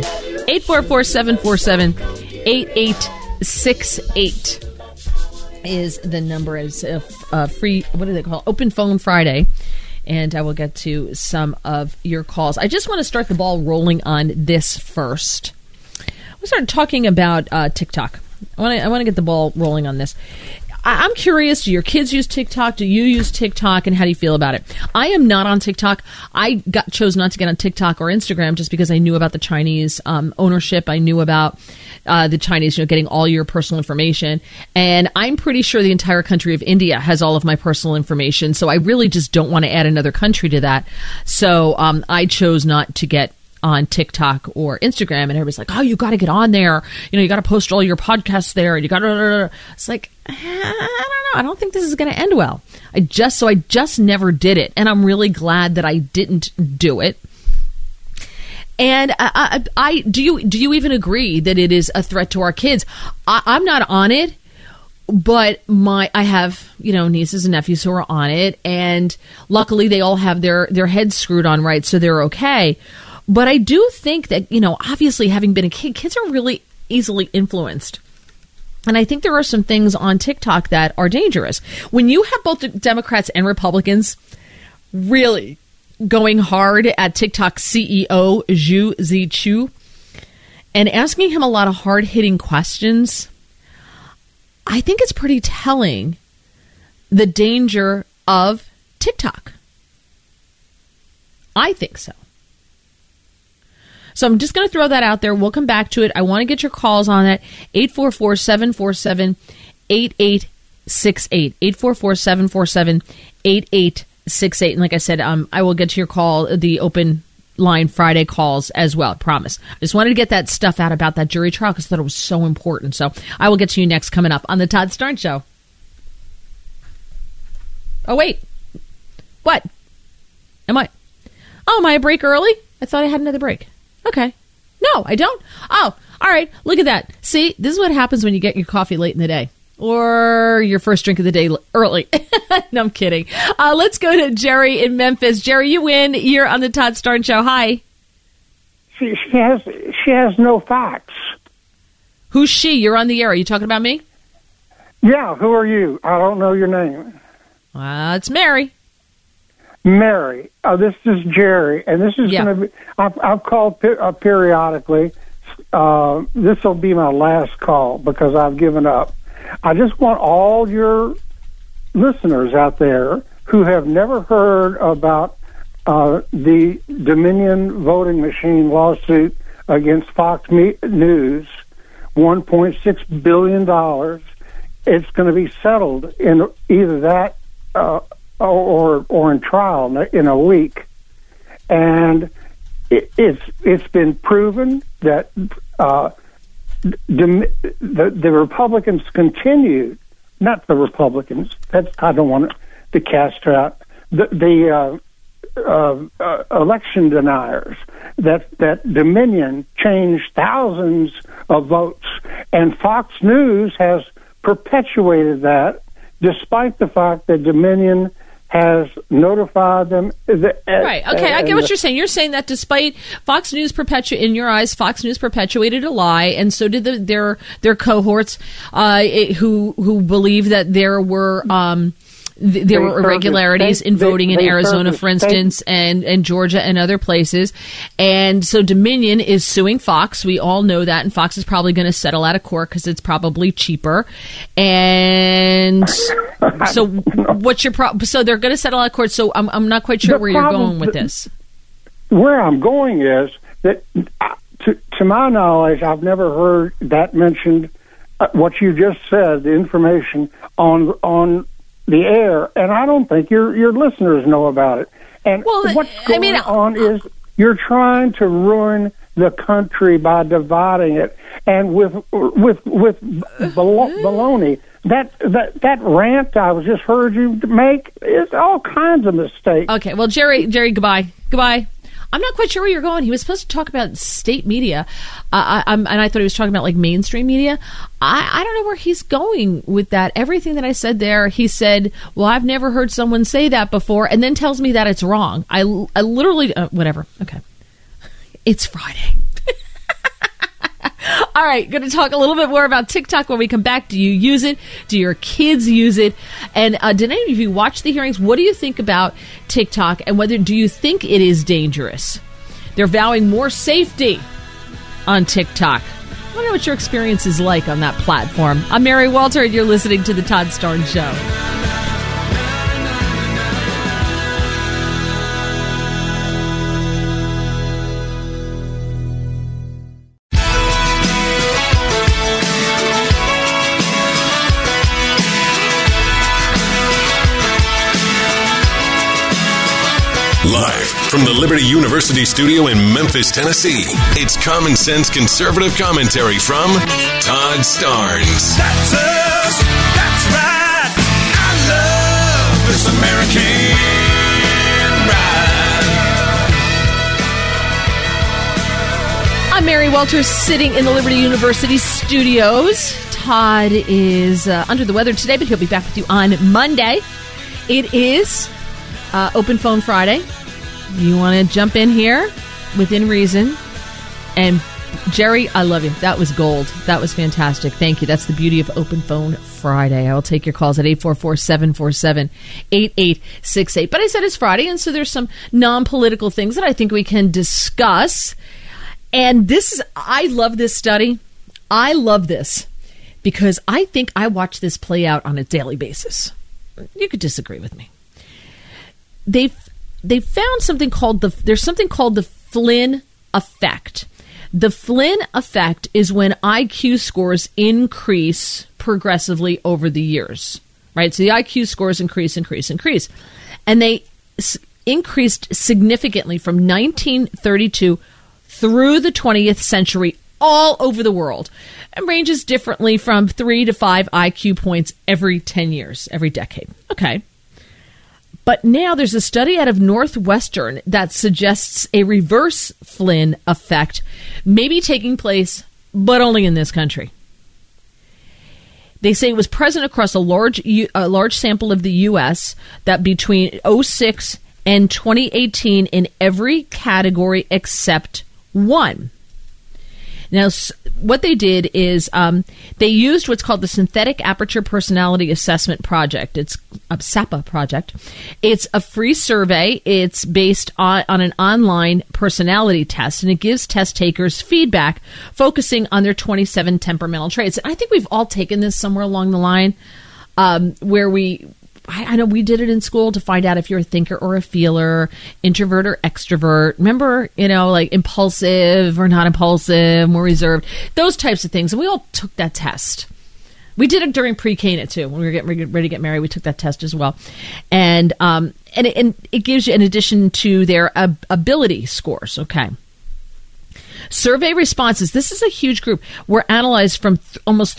844-747-8868 is the number. It's a free, what do they call it? Open Phone Friday. And I will get to some of your calls. I just want to start the ball rolling on this first. We started talking about TikTok. I want to get the ball rolling on this. I'm curious, do your kids use TikTok? Do you use TikTok? And how do you feel about it? I am not on TikTok. I chose not to get on TikTok or Instagram just because I knew about the Chinese ownership. I knew about the Chinese, getting all your personal information. And I'm pretty sure the entire country of India has all of my personal information. So I really just don't want to add another country to that. So I chose not to get on TikTok or Instagram, and everybody's like, oh, you got to get on there. You got to post all your podcasts there, and you got to. It's like, I don't know. I don't think this is going to end well. I just never did it, and I'm really glad that I didn't do it. And do you even agree that it is a threat to our kids? I'm not on it, but I have nieces and nephews who are on it, and luckily they all have their heads screwed on right, so they're okay. But I do think that, obviously having been a kid, kids are really easily influenced. And I think there are some things on TikTok that are dangerous. When you have both the Democrats and Republicans really going hard at TikTok CEO Zhu Zichu and asking him a lot of hard-hitting questions, I think it's pretty telling the danger of TikTok. I think so. So I'm just going to throw that out there. We'll come back to it. I want to get your calls on that. 844-747-8868. 844-747-8868. And like I said, I will get to your call, the open line Friday calls as well. I promise. I just wanted to get that stuff out about that jury trial because I thought it was so important. So I will get to you next coming up on the Todd Starnes Show. Oh, wait. What? Am I a break early? I thought I had another break. Okay. No, I don't. Oh, all right. Look at that. See, this is what happens when you get your coffee late in the day or your first drink of the day early. No, I'm kidding. Let's go to Jerry in Memphis. Jerry, you win. You're on the Todd Starnes Show. Hi. She has no facts. Who's she? You're on the air. Are you talking about me? Yeah. Who are you? I don't know your name. It's Mary. Mary. This is Jerry, and this is going to be. I've called periodically. This will be my last call because I've given up. I just want all your listeners out there who have never heard about the Dominion voting machine lawsuit against Fox News, $1.6 billion. It's going to be settled in either that or in trial in a week, and it's been proven that the Republicans continued, not the Republicans. I don't want to cast her out. The election deniers that Dominion changed thousands of votes, and Fox News has perpetuated that, despite the fact that Dominion has notified them. Right. Okay, I get what you're saying. You're saying that despite Fox News in your eyes, Fox News perpetuated a lie, and so did their cohorts who believe that there were irregularities in voting in Arizona, for instance, and Georgia and other places. And so Dominion is suing Fox. We all know that. And Fox is probably going to settle out of court because it's probably cheaper. And so what's your problem? So they're going to settle out of court. So I'm not quite sure where you're going with this. Where I'm going is that, to my knowledge, I've never heard that mentioned, what you just said, the information on the air, and I don't think your listeners know about it. And what's going on is you're trying to ruin the country by dividing it, and with baloney. That rant I just heard you make is all kinds of mistakes. Okay, well, Jerry, goodbye. I'm not quite sure where you're going. He was supposed to talk about state media, and I thought he was talking about like mainstream media. I don't know where he's going with that. Everything that I said there, he said, well, I've never heard someone say that before, and then tells me that it's wrong. I literally, whatever. Okay. It's Friday. All right, going to talk a little bit more about TikTok when we come back. Do you use it? Do your kids use it? And did any of you watch the hearings? What do you think about TikTok, and do you think it is dangerous? They're vowing more safety on TikTok. I wonder what your experience is like on that platform. I'm Mary Walter, and you're listening to The Todd Starnes Show. Live from the Liberty University studio in Memphis, Tennessee, it's common sense conservative commentary from Todd Starnes. That's us. That's right. I love this American ride. I'm Mary Walters, sitting in the Liberty University studios. Todd is under the weather today, but he'll be back with you on Monday. It is Open Phone Friday. You want to jump in here within reason. And Jerry, I love you. That was gold. That was fantastic. Thank you. That's the beauty of Open Phone Friday. I will take your calls at 844-747-8868. But I said it's Friday, and so there's some non-political things that I think we can discuss. And I love this study. I love this because I think I watch this play out on a daily basis. You could disagree with me. They found something called the Flynn effect. The Flynn effect is when IQ scores increase progressively over the years, right? So the IQ scores increase. And they increased significantly from 1932 through the 20th century all over the world. It ranges differently from 3 to 5 IQ points every 10 years, every decade. Okay. But now there's a study out of Northwestern that suggests a reverse Flynn effect may be taking place, but only in this country. They say it was present across a large sample of the U.S. that between 2006 and 2018 in every category except one. Now, what they did is they used what's called the Synthetic Aperture Personality Assessment Project. It's a SAPA project. It's a free survey. It's based on an online personality test, and it gives test takers feedback focusing on their 27 temperamental traits. And I think we've all taken this somewhere along the line where I know we did it in school to find out if you're a thinker or a feeler, introvert or extrovert. Remember, like impulsive or not impulsive, more reserved, those types of things. And we all took that test. We did it during pre-K too. When we were getting ready to get married, we took that test as well. And it gives you, in addition to their ability scores, okay. Survey responses, this is a huge group, were analyzed from almost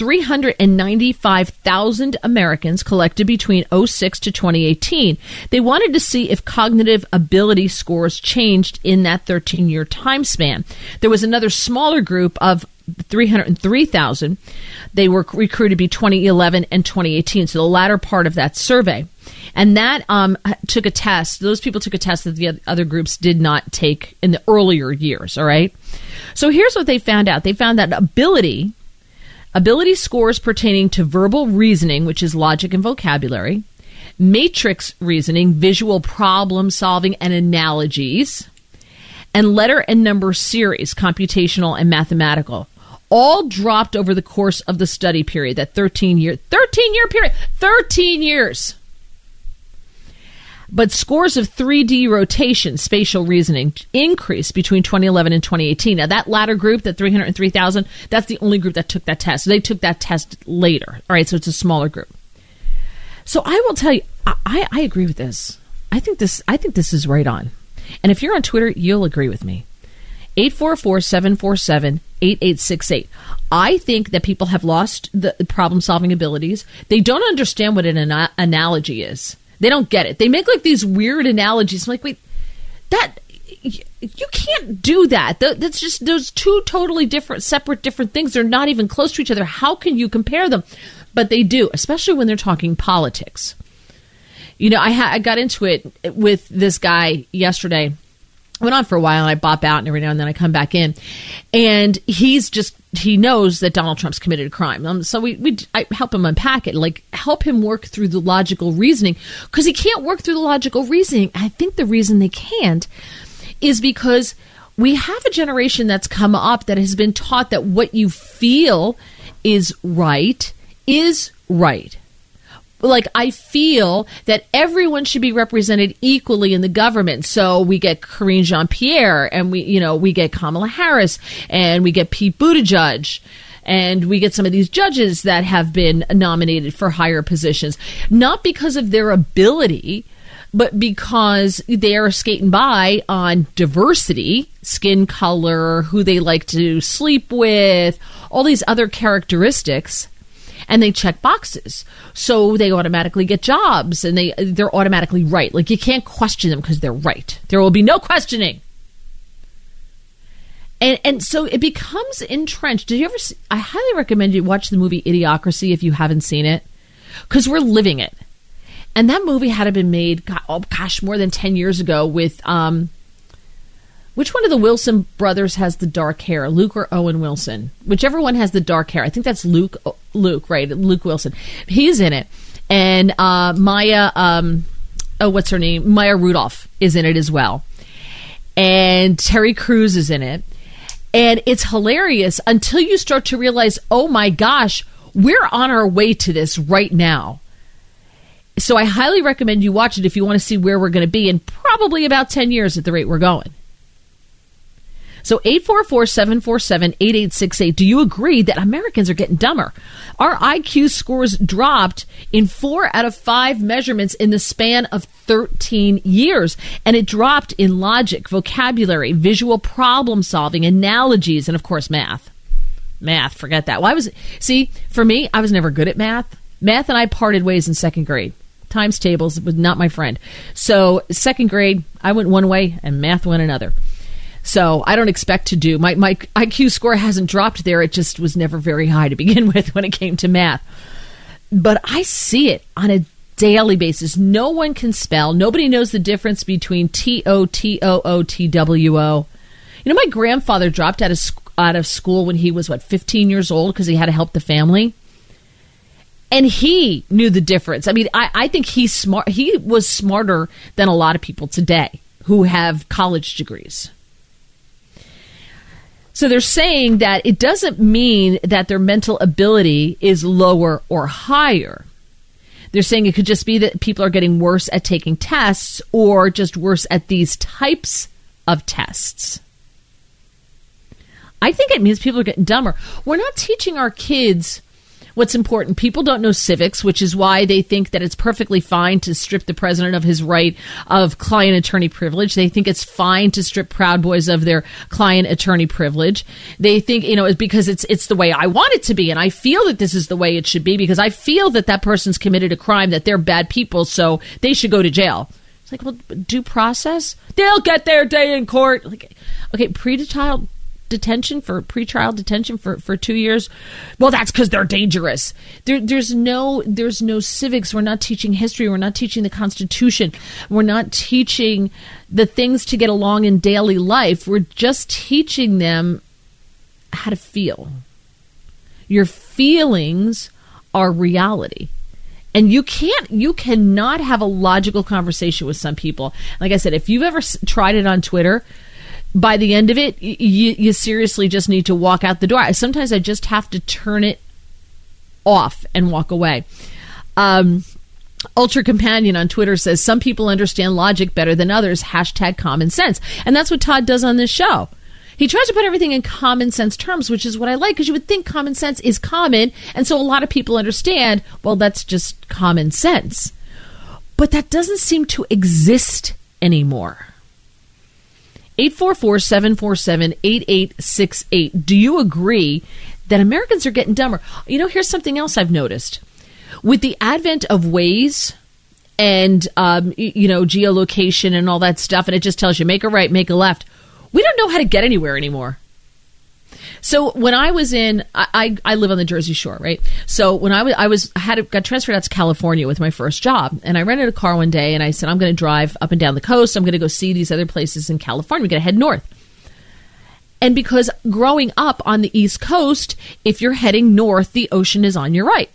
395,000 Americans collected between 2006 to 2018. They wanted to see if cognitive ability scores changed in that 13-year time span. There was another smaller group of 303,000. They were recruited between 2011 and 2018, so the latter part of that survey. And that took a test. Those people took a test that the other groups did not take in the earlier years, all right? So here's what they found out. They found that ability scores pertaining to verbal reasoning, which is logic and vocabulary, matrix reasoning, visual problem solving and analogies, and letter and number series, computational and mathematical, all dropped over the course of the study period, that 13-year period. 13 years. But scores of 3D rotation, spatial reasoning, increased between 2011 and 2018. Now, that latter group, that 303,000, that's the only group that took that test. So they took that test later. All right, so it's a smaller group. So I will tell you, I agree with this. I think this is right on. And if you're on Twitter, you'll agree with me. 844-747-8868. I think that people have lost the problem-solving abilities. They don't understand what an analogy is. They don't get it. They make like these weird analogies. I'm like, wait, that you can't do that. That's just those two totally different things. They're not even close to each other. How can you compare them? But they do, especially when they're talking politics. You know, I got into it with this guy yesterday. I went on for a while and I bop out and every now and then I come back in. And he knows that Donald Trump's committed a crime. So I help him unpack it, like help him work through the logical reasoning, because he can't work through the logical reasoning. I think the reason they can't is because we have a generation that's come up that has been taught that what you feel is right. Like, I feel that everyone should be represented equally in the government. So we get Karine Jean-Pierre, and we get Kamala Harris, and we get Pete Buttigieg, and we get some of these judges that have been nominated for higher positions, not because of their ability, but because they are skating by on diversity, skin color, who they like to sleep with, all these other characteristics. And they check boxes. So they automatically get jobs, and they're automatically right. Like, you can't question them because they're right. There will be no questioning. And so it becomes entrenched. Did you ever see, I highly recommend you watch the movie Idiocracy if you haven't seen it, because we're living it. And that movie had been made, more than 10 years ago with, which one of the Wilson brothers has the dark hair, Luke or Owen Wilson? Whichever one has the dark hair. I think that's Luke, right? Luke Wilson. He's in it. And Maya, what's her name? Maya Rudolph is in it as well. And Terry Crews is in it. And it's hilarious until you start to realize, oh my gosh, we're on our way to this right now. So I highly recommend you watch it if you want to see where we're going to be in probably about 10 years at the rate we're going. So 844-747-8868. Do you agree that Americans are getting dumber? Our IQ scores dropped in 4 out of 5 measurements in the span of 13 years. And it dropped in logic, vocabulary, visual problem solving, analogies, and of course, math. Math, forget that. Well, for me, I was never good at math. Math and I parted ways in second grade. Times tables was not my friend. So second grade, I went one way and math went another. So I don't expect to do. My IQ score hasn't dropped there. It just was never very high to begin with when it came to math. But I see it on a daily basis. No one can spell. Nobody knows the difference between T-O-T-O-O, T-W-O. You know, my grandfather dropped out of school when he was, 15 years old because he had to help the family. And he knew the difference. I mean, I think he's smart. He was smarter than a lot of people today who have college degrees. So they're saying that it doesn't mean that their mental ability is lower or higher. They're saying it could just be that people are getting worse at taking tests or just worse at these types of tests. I think it means people are getting dumber. We're not teaching our kids what's important. People don't know civics, which is why they think that it's perfectly fine to strip the president of his right of client-attorney privilege. They think it's fine to strip Proud Boys of their client-attorney privilege. They think, it's because it's the way I want it to be, and I feel that this is the way it should be because I feel that person's committed a crime, that they're bad people, so they should go to jail. It's like, well, due process? They'll get their day in court. Like, okay, pretrial detention for 2 years. Well, that's because they're dangerous. There's no civics. We're not teaching history. We're not teaching the Constitution. We're not teaching the things to get along in daily life. We're just teaching them how to feel. Your feelings are reality. And you cannot have a logical conversation with some people. Like I said, if you've ever tried it on Twitter, by the end of it, you seriously just need to walk out the door. Sometimes I just have to turn it off and walk away. Ultra Companion on Twitter says, some people understand logic better than others, #common sense. And that's what Todd does on this show. He tries to put everything in common sense terms, which is what I like, because you would think common sense is common. And so a lot of people understand, well, that's just common sense. But that doesn't seem to exist anymore. 844-747-8868. Do you agree that Americans are getting dumber? Here's something else I've noticed. With the advent of Waze and, geolocation and all that stuff. And it just tells you make a right, make a left. We don't know how to get anywhere anymore. So when I was I live on the Jersey Shore, right? So when I got transferred out to California with my first job, and I rented a car one day, and I said, I'm going to drive up and down the coast. I'm going to go see these other places in California. We're going to head north. And because growing up on the East Coast, if you're heading north, the ocean is on your right.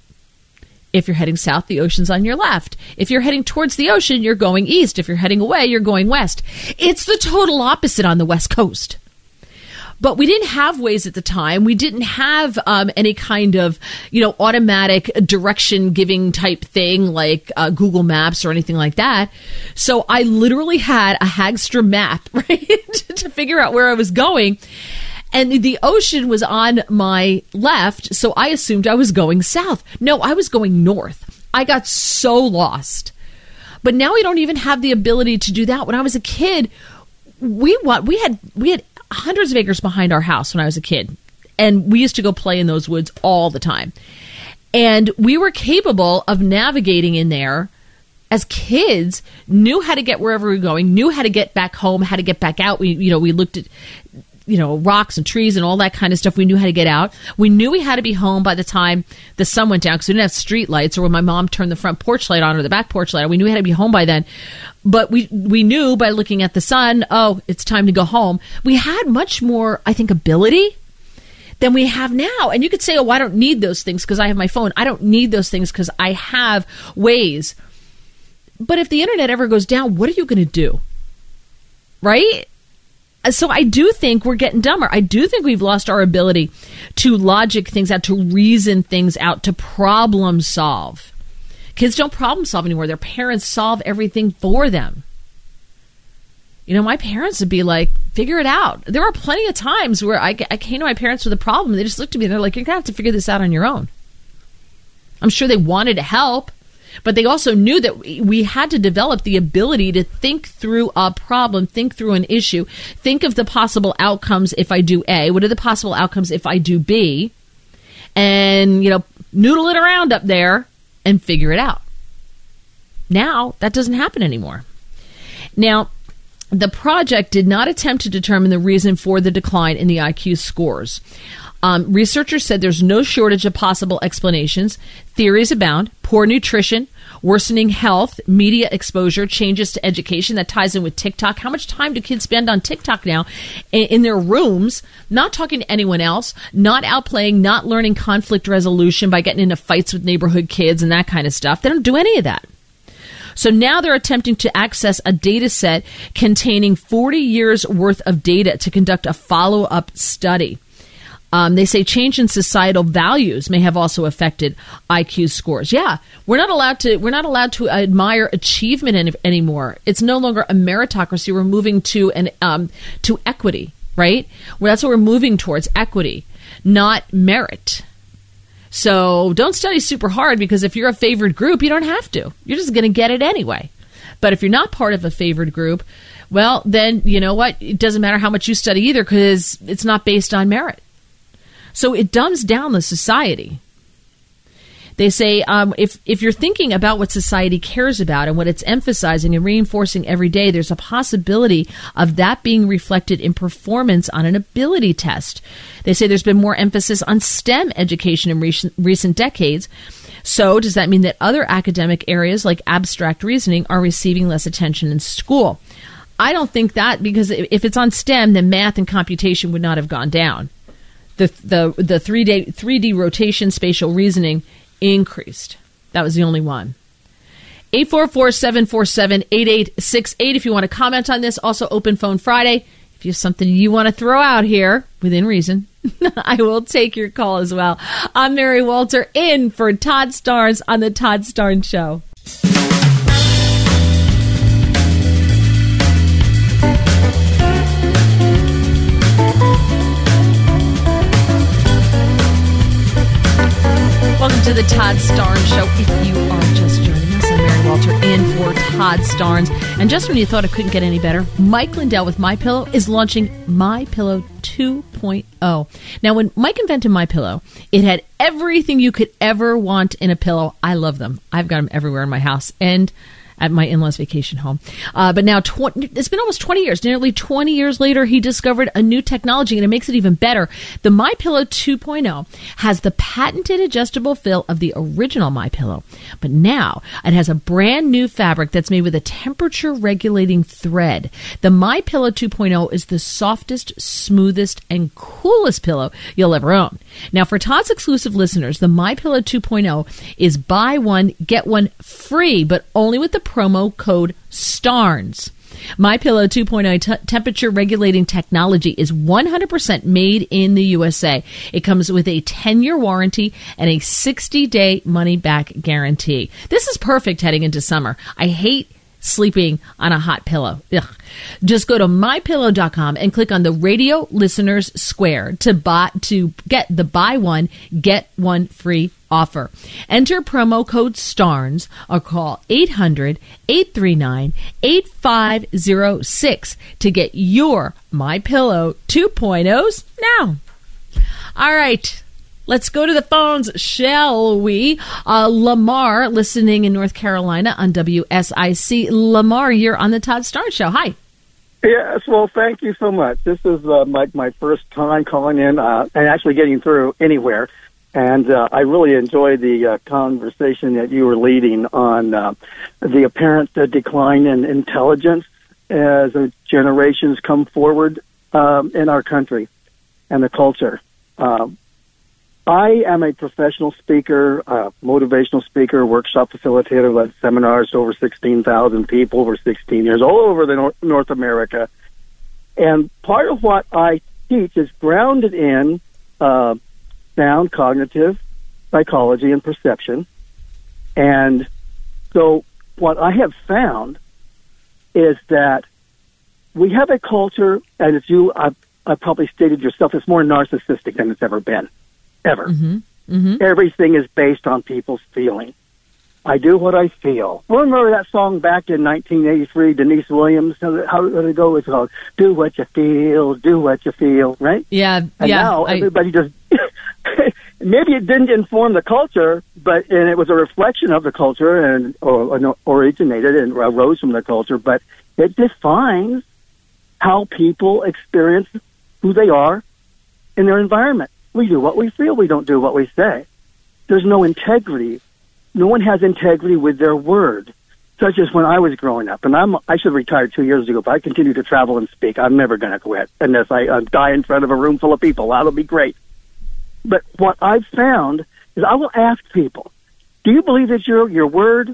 If you're heading south, the ocean's on your left. If you're heading towards the ocean, you're going east. If you're heading away, you're going west. It's the total opposite on the West Coast. But we didn't have Waze at the time. We didn't have any kind of, automatic direction giving type thing like Google Maps or anything like that. So I literally had a Hagster map, right, to figure out where I was going. And the ocean was on my left, so I assumed I was going south. No, I was going north. I got so lost. But now we don't even have the ability to do that. When I was a kid, we had hundreds of acres behind our house when I was a kid. And we used to go play in those woods all the time. And we were capable of navigating in there as kids, knew how to get wherever we were going, knew how to get back home, how to get back out. We looked at, rocks and trees and all that kind of stuff. We knew how to get out. We knew we had to be home by the time the sun went down because we didn't have street lights, or when my mom turned the front porch light on or the back porch light on. We knew we had to be home by then. But we knew by looking at the sun, it's time to go home. We had much more, I think, ability than we have now. And you could say, I don't need those things because I have my phone. I don't need those things because I have Waze. But if the internet ever goes down, what are you going to do? Right? So I do think we're getting dumber. I do think we've lost our ability to logic things out, to reason things out, to problem solve. Kids don't problem solve anymore. Their parents solve everything for them. My parents would be like, figure it out. There were plenty of times where I came to my parents with a problem. They just looked at me and they're like, you're going to have to figure this out on your own. I'm sure they wanted to help, but they also knew that we had to develop the ability to think through a problem, think through an issue, think of the possible outcomes if I do A. What are the possible outcomes if I do B? And, noodle it around up there and figure it out. Now, that doesn't happen anymore. Now, the project did not attempt to determine the reason for the decline in the IQ scores. Researchers said there's no shortage of possible explanations. Theories abound. Poor nutrition, worsening health, media exposure, changes to education. That ties in with TikTok. How much time do kids spend on TikTok now in their rooms, not talking to anyone else, not out playing, not learning conflict resolution by getting into fights with neighborhood kids and that kind of stuff? They don't do any of that. So now they're attempting to access a data set containing 40 years worth of data to conduct a follow-up study. They say change in societal values may have also affected IQ scores. Yeah, we're not allowed to admire achievement anymore. It's no longer a meritocracy. We're moving to to equity, right? Well, that's what we're moving towards, equity, not merit. So don't study super hard, because if you're a favored group, you don't have to. You're just going to get it anyway. But if you're not part of a favored group, well, then you know what? It doesn't matter how much you study either, because it's not based on merit. So it dumbs down the society. They say if you're thinking about what society cares about and what it's emphasizing and reinforcing every day, there's a possibility of that being reflected in performance on an ability test. They say there's been more emphasis on STEM education in recent decades. So does that mean that other academic areas like abstract reasoning are receiving less attention in school? I don't think that, because if it's on STEM, then math and computation would not have gone down. The 3D rotation, spatial reasoning increased. That was the only one. 844-747-8868 if you want to comment on this. Also, Open Phone Friday. If you have something you want to throw out here, within reason, I will take your call as well. I'm Mary Walter, in for Todd Starnes on The Todd Starnes Show. Welcome to the Todd Starnes Show. If you are just joining us, I'm Mary Walter, in for Todd Starnes. And just when you thought it couldn't get any better, Mike Lindell with MyPillow is launching MyPillow 2.0. 2.0. Now, when Mike invented MyPillow, it had everything you could ever want in a pillow. I love them. I've got them everywhere in my house and at my in-laws' vacation home. But now it's been almost 20 years. Nearly 20 years later, he discovered a new technology, and it makes it even better. The MyPillow 2.0 has the patented adjustable fill of the original MyPillow, but now it has a brand new fabric that's made with a temperature-regulating thread. The MyPillow 2.0 is the softest, smoothest, and coolest pillow you'll ever own. Now, for Todd's exclusive listeners, the MyPillow 2.0 is buy one, get one free, but only with the promo code STARNS. MyPillow 2.0 temperature regulating technology is 100% made in the USA. It comes with a 10-year warranty and a 60-day money-back guarantee. This is perfect heading into summer. I hate sleeping on a hot pillow. Ugh. Just go to mypillow.com and click on the Radio Listeners Square to get the buy one, get one free offer. Enter promo code STARNS or call 800-839-8506 to get your MyPillow 2.0s now. All right. Let's go to the phones, shall we? Lamar, listening in North Carolina on WSIC. Lamar, you're on the Todd Starnes Show. Hi. Yes, well, thank you so much. This is my first time calling in and actually getting through anywhere. And I really enjoyed the conversation that you were leading on the apparent decline in intelligence as generations come forward in our country and the culture. I am a professional speaker, motivational speaker, workshop facilitator, led seminars to over 16,000 people over 16 years, all over the North America. And part of what I teach is grounded in sound cognitive psychology and perception. And so what I have found is that we have a culture, and as I probably stated yourself, it's more narcissistic than it's ever been. Ever. Mm-hmm. Mm-hmm. Everything is based on people's feeling. I do what I feel. Remember that song back in 1983, Denise Williams? How did it go? It's called "Do What You Feel, Do What You Feel," right? Yeah. And now everybody just maybe it didn't inform the culture, and it was a reflection of the culture and or originated and arose from the culture, but it defines how people experience who they are in their environment. We do what we feel. We don't do what we say. There's no integrity. No one has integrity with their word, such as when I was growing up. And I should have retired 2 years ago, but I continue to travel and speak. I'm never going to quit unless I die in front of a room full of people. That'll be great. But what I've found is I will ask people, do you believe that your word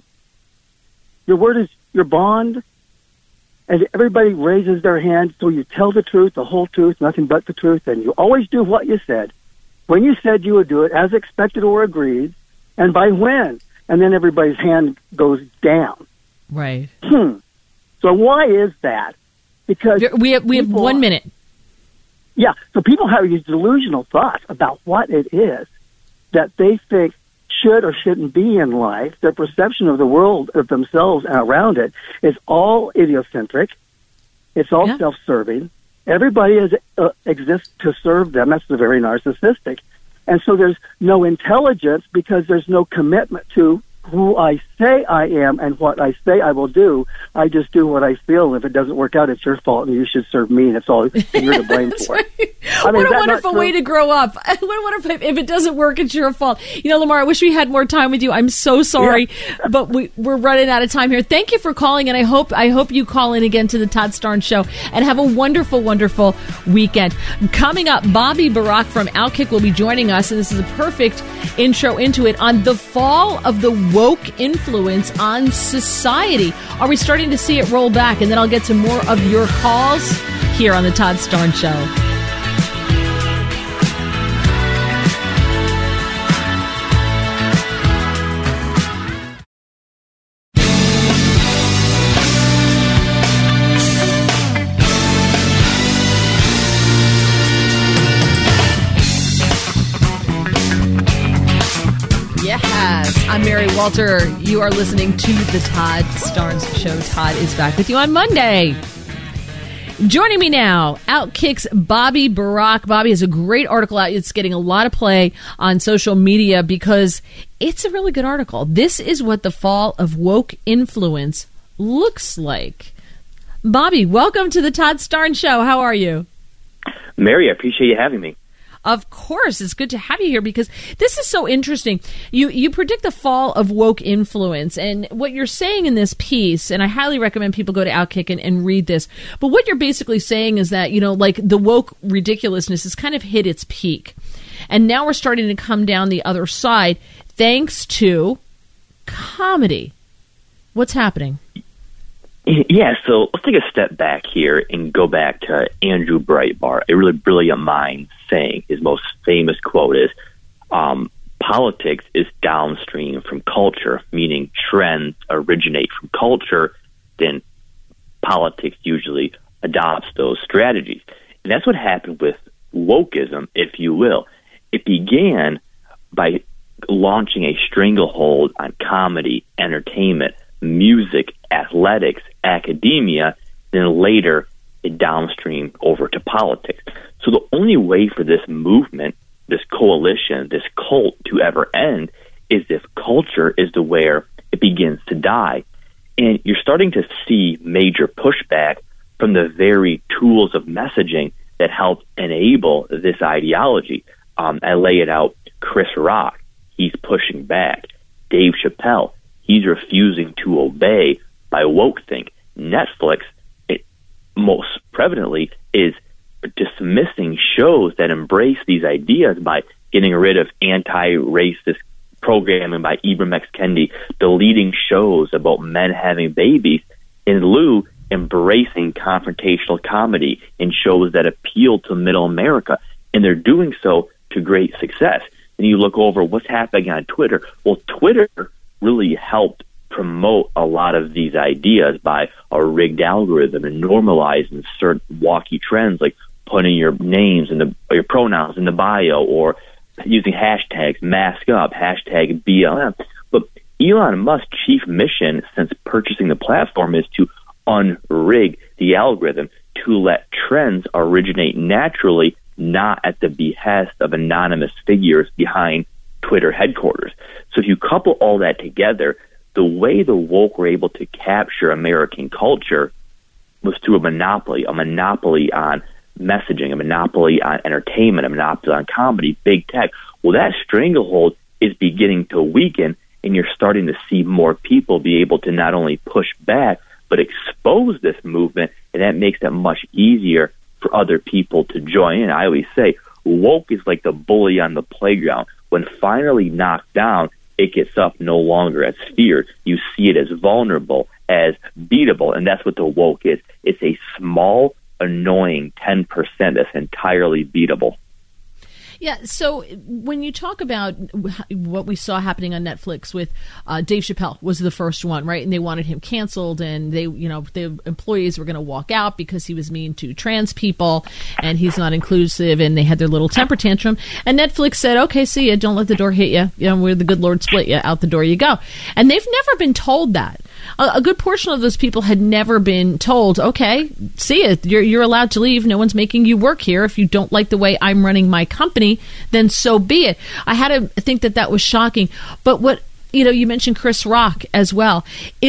is your bond? And everybody raises their hand, so you tell the truth, the whole truth, nothing but the truth, and you always do what you said. When you said you would do it, as expected or agreed, and by when? And then everybody's hand goes down. Right. So why is that? Because we have 1 minute. Yeah, so people have these delusional thoughts about what it is that they think should or shouldn't be in life. Their perception of the world, of themselves and around it, is all idiocentric. It's all self-serving. Everybody exists to serve them. That's very narcissistic. And so there's no intelligence because there's no commitment to who I say I am and what I say I will do. I just do what I feel. And if it doesn't work out, it's your fault, and you should serve me, and it's all you're to blame for. Right. I mean, what a wonderful way to grow up. What a wonderful, if it doesn't work, it's your fault. You know, Lamar, I wish we had more time with you. I'm so sorry, but we're running out of time here. Thank you for calling, and I hope you call in again to the Todd Starnes Show, and have a wonderful, wonderful weekend. Coming up, Bobby Barak from Outkick will be joining us, and this is a perfect intro into it, on the fall of the woke influence on society. Are we starting to see it roll back? And then I'll get to more of your calls here on the Todd Starnes Show. I'm Mary Walter. You are listening to the Todd Starnes Show. Todd is back with you on Monday. Joining me now, Outkick's Bobby Barak. Bobby has a great article out. It's getting a lot of play on social media because it's a really good article. This is what the fall of woke influence looks like. Bobby, welcome to the Todd Starnes Show. How are you? Mary, I appreciate you having me. Of course, it's good to have you here because this is so interesting. You predict the fall of woke influence, and what you're saying in this piece, and I highly recommend people go to Outkick and read this, but what you're basically saying is that, like the woke ridiculousness has kind of hit its peak, and now we're starting to come down the other side thanks to comedy. What's happening? Yeah, so let's take a step back here and go back to Andrew Breitbart, a really brilliant mind, saying his most famous quote is, politics is downstream from culture, meaning trends originate from culture, then politics usually adopts those strategies. And that's what happened with wokeism, if you will. It began by launching a stranglehold on comedy, entertainment, music, athletics, academia, then later it downstream over to politics. So the only way for this movement, this coalition, this cult to ever end is if culture is the where it begins to die. And you're starting to see major pushback from the very tools of messaging that help enable this ideology. I lay it out. Chris Rock, he's pushing back. Dave Chappelle, he's refusing to obey by woke-think. Netflix, it most prevalently is dismissing shows that embrace these ideas by getting rid of anti-racist programming by Ibram X. Kendi, deleting shows about men having babies, in lieu embracing confrontational comedy in shows that appeal to middle America. And they're doing so to great success. And you look over what's happening on Twitter. Well, Twitter really helped promote a lot of these ideas by a rigged algorithm and normalizing certain wacky trends like putting your names and your pronouns in the bio or using hashtags, mask up, hashtag BLM. But Elon Musk's chief mission since purchasing the platform is to unrig the algorithm to let trends originate naturally, not at the behest of anonymous figures behind Twitter headquarters. So if you couple all that together, the way the woke were able to capture American culture was through a monopoly on messaging, a monopoly on entertainment, a monopoly on comedy, big tech. Well, that stranglehold is beginning to weaken, and you're starting to see more people be able to not only push back, but expose this movement, and that makes it much easier for other people to join in. I always say, woke is like the bully on the playground. When finally knocked down, it gets up no longer as feared. You see it as vulnerable, as beatable, and that's what the woke is. It's a small, annoying 10% that's entirely beatable. Yeah, so when you talk about what we saw happening on Netflix with Dave Chappelle was the first one, right? And they wanted him canceled, and the employees were going to walk out because he was mean to trans people and he's not inclusive, and they had their little temper tantrum. And Netflix said, "Okay, see ya. Don't let the door hit you. Where the good Lord split you, out the door you go." And they've never been told that. A good portion of those people had never been told, "Okay, see ya. You're allowed to leave. No one's making you work here. If you don't like the way I'm running my company, then so be it." I had to think that was shocking. But what, you mentioned Chris Rock as well.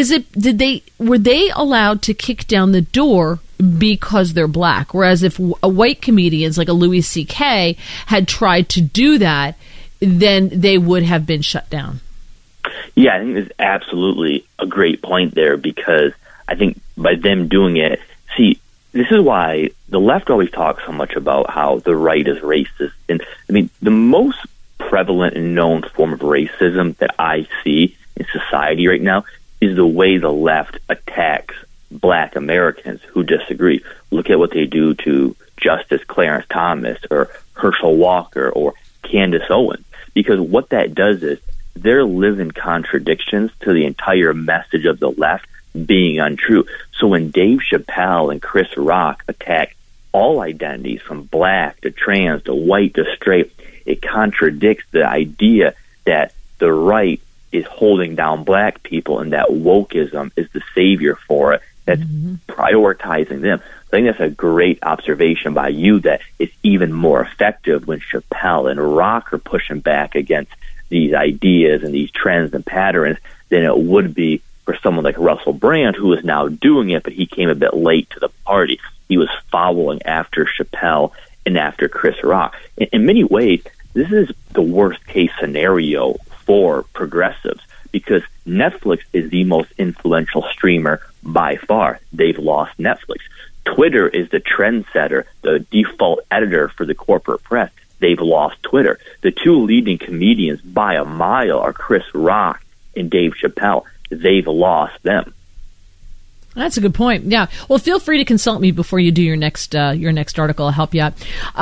Were they allowed to kick down the door because they're black? Whereas if white comedians like a Louis C.K. had tried to do that, then they would have been shut down. Yeah, I think there's absolutely a great point there, because I think by them doing it, see, this is why the left always talks so much about how the right is racist. And I mean, the most prevalent and known form of racism that I see in society right now is the way the left attacks black Americans who disagree. Look at what they do to Justice Clarence Thomas or Herschel Walker or Candace Owens, because what that does is they're living contradictions to the entire message of the left being untrue. So when Dave Chappelle and Chris Rock attack all identities from black to trans to white to straight, it contradicts the idea that the right is holding down black people and that wokeism is the savior for it, that's prioritizing them. I think that's a great observation by you, that it's even more effective when Chappelle and Rock are pushing back against these ideas and these trends and patterns than it would be for someone like Russell Brand, who is now doing it, but he came a bit late to the party. He was following after Chappelle and after Chris Rock. In many ways, this is the worst case scenario for progressives, because Netflix is the most influential streamer by far. They've lost Netflix. Twitter is the trendsetter, the default editor for the corporate press. They've lost Twitter. The two leading comedians by a mile are Chris Rock and Dave Chappelle. They've lost them. That's a good point. Yeah. Well, feel free to consult me before you do your next article. I'll help you out.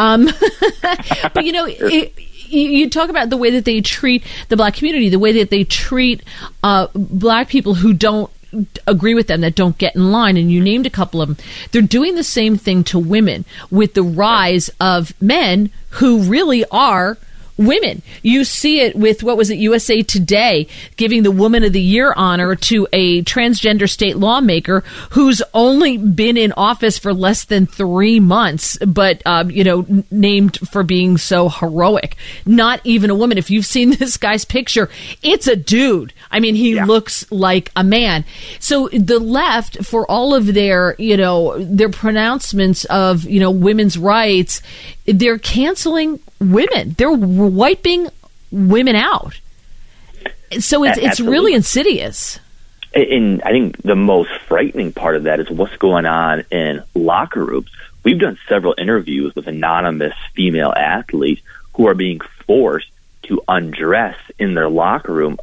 But you talk about the way that they treat the black community, the way that they treat black people who don't agree with them, that don't get in line, and you named a couple of them. They're doing the same thing to women with the rise of men who really are women. You see it with, what was it, USA Today giving the Woman of the Year honor to a transgender state lawmaker who's only been in office for less than 3 months, but named for being so heroic. Not even a woman. If you've seen this guy's picture, it's a dude. I mean, he looks like a man. So the left, for all of their pronouncements of women's rights, they're canceling women. They're wiping women out. So it's really insidious. And I think the most frightening part of that is what's going on in locker rooms. We've done several interviews with anonymous female athletes who are being forced to undress in their locker room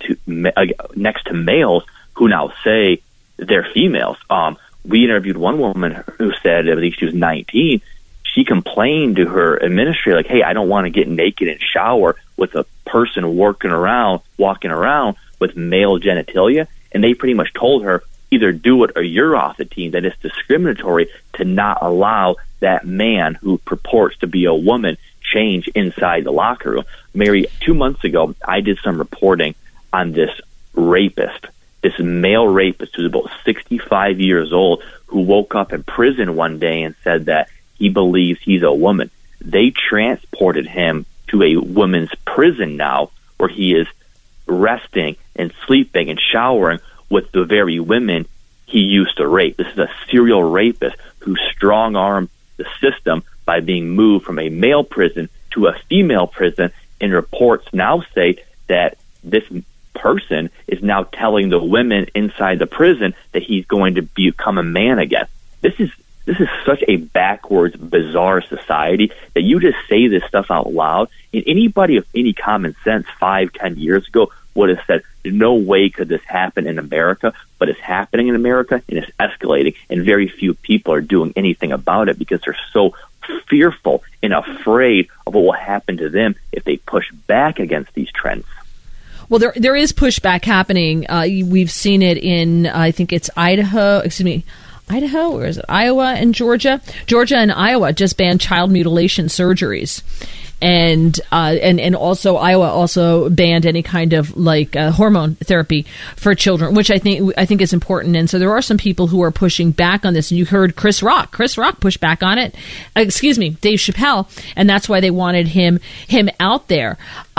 next to males who now say they're females. We interviewed one woman who said, I think she was 19, she complained to her administrator, like, hey, I don't want to get naked and shower with a person walking around with male genitalia. And they pretty much told her, either do it or you're off the team, that it's discriminatory to not allow that man who purports to be a woman change inside the locker room. Mary, 2 months ago, I did some reporting on this rapist, this male rapist who's about 65 years old, who woke up in prison one day and said that he believes he's a woman. They transported him to a women's prison now, where he is resting and sleeping and showering with the very women he used to rape. This is a serial rapist who strong-armed the system by being moved from a male prison to a female prison, and reports now say that this person is now telling the women inside the prison that he's going to become a man again. This is such a backwards, bizarre society that you just say this stuff out loud, and anybody of any common sense 5-10 years ago would have said, no way could this happen in America, but it's happening in America, and it's escalating, and very few people are doing anything about it because they're so fearful and afraid of what will happen to them if they push back against these trends. Well, there is pushback happening. We've seen it in, I think it's Idaho, or is it Iowa and Georgia? Georgia and Iowa just banned child mutilation surgeries. And also Iowa also banned any kind of hormone therapy for children, which I think is important. And so there are some people who are pushing back on this. And you heard Chris Rock push back on it. Dave Chappelle, and that's why they wanted him out there.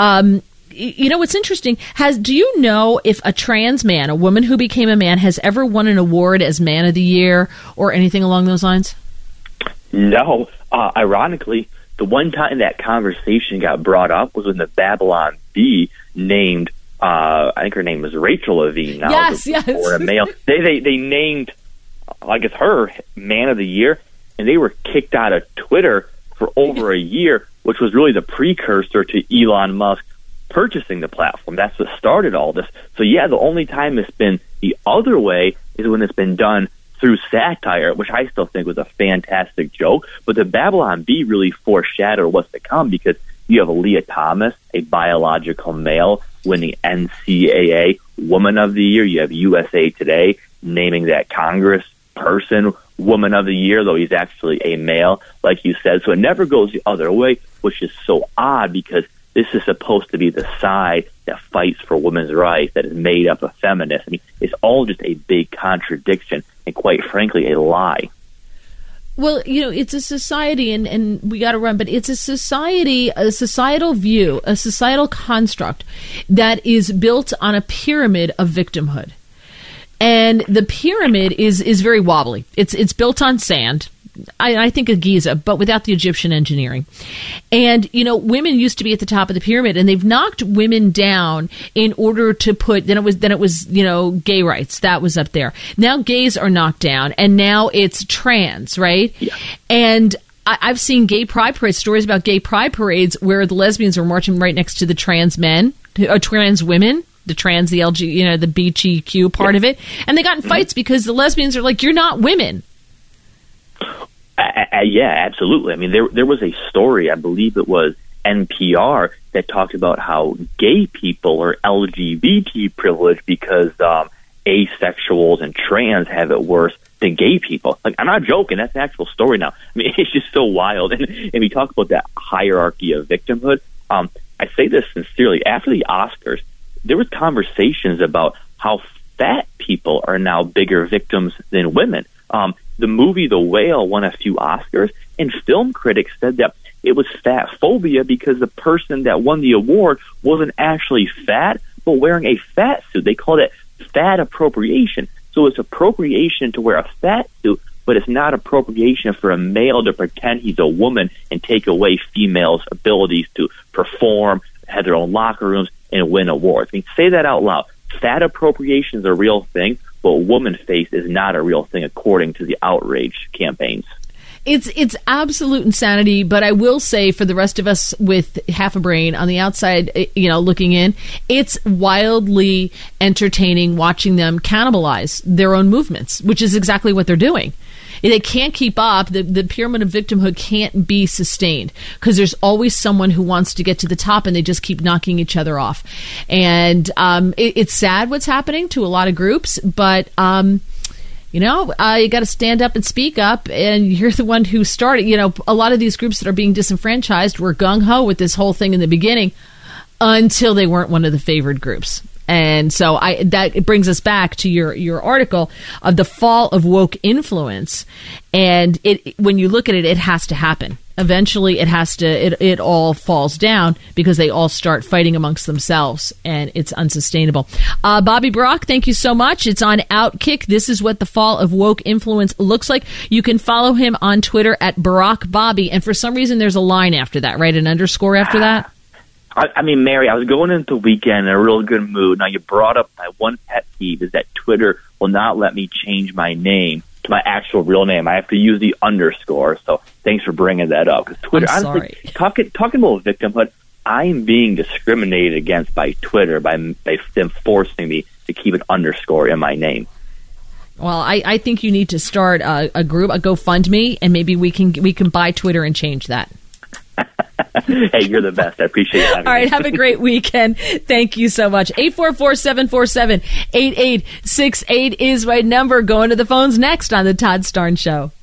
What's interesting, do you know if a trans man, a woman who became a man, has ever won an award as Man of the Year or anything along those lines? No. Ironically, the one time that conversation got brought up was when the Babylon Bee named, I think her name was Rachel Levine. Yes. Or a male. They named, I guess, her Man of the Year, and they were kicked out of Twitter for over a year, which was really the precursor to Elon Musk purchasing the platform. That's what started all this. So yeah, the only time it's been the other way is when it's been done through satire, which I still think was a fantastic joke. But the Babylon Bee really foreshadowed what's to come, because you have Leah Thomas, a biological male, winning NCAA Woman of the Year. You have USA Today naming that Congress person Woman of the Year, though he's actually a male, like you said. So it never goes the other way, which is so odd, because this is supposed to be the side that fights for women's rights, that is made up of feminists. I mean, it's all just a big contradiction and, quite frankly, a lie. Well, it's a society, and we got to run, but it's a society, a societal view, a societal construct that is built on a pyramid of victimhood. And the pyramid is very wobbly. It's built on sand. I think of Giza, but without the Egyptian engineering. And, women used to be at the top of the pyramid, and they've knocked women down in order to put, then it was, gay rights. That was up there. Now gays are knocked down, and now it's trans, right? Yeah. And I've seen gay pride parades, stories about gay pride parades where the lesbians are marching right next to the trans men, or trans women. The trans, the LG, the BGQ part of it. And they got in fights because the lesbians are like, you're not women. Yeah, absolutely. I mean, there was a story, I believe it was NPR, that talked about how gay people are LGBT privileged because asexuals and trans have it worse than gay people. Like, I'm not joking. That's an actual story now. I mean, it's just so wild. And we talk about that hierarchy of victimhood. I say this sincerely. After the Oscars, there was conversations about how fat people are now bigger victims than women. The movie The Whale won a few Oscars, and film critics said that it was fat phobia because the person that won the award wasn't actually fat, but wearing a fat suit. They called it fat appropriation. So it's appropriation to wear a fat suit, but it's not appropriation for a male to pretend he's a woman and take away females' abilities to perform, have their own locker rooms, and win awards. I mean, say that out loud. Fat appropriation is a real thing, but woman face is not a real thing, according to the outrage campaigns. It's absolute insanity, but I will say for the rest of us with half a brain on the outside, looking in, it's wildly entertaining watching them cannibalize their own movements, which is exactly what they're doing. They can't keep up. The pyramid of victimhood can't be sustained because there's always someone who wants to get to the top, and they just keep knocking each other off. And it's sad what's happening to a lot of groups, but you got to stand up and speak up, and you're the one who started. A lot of these groups that are being disenfranchised were gung-ho with this whole thing in the beginning until they weren't one of the favored groups. And so it brings us back to your article of the fall of woke influence. And when you look at it, it has to happen. Eventually, it all falls down because they all start fighting amongst themselves, and it's unsustainable. Bobby Brock, thank you so much. It's on Outkick. This is what the fall of woke influence looks like. You can follow him on Twitter at Barack Bobby. And for some reason, there's a line after that, right? An underscore after that? I mean, Mary, I was going into the weekend in a real good mood. Now, you brought up my one pet peeve is that Twitter will not let me change my name to my actual real name. I have to use the underscore. So thanks for bringing that up. Because Twitter, honestly, talking about victimhood, I'm being discriminated against by Twitter by them forcing me to keep an underscore in my name. Well, I think you need to start a group, a GoFundMe, and maybe we can buy Twitter and change that. Hey, you're the best. I appreciate it. All right, have a great weekend. Thank you so much. 844-747-8868 is my number. Going to the phones next on the Todd Starnes Show.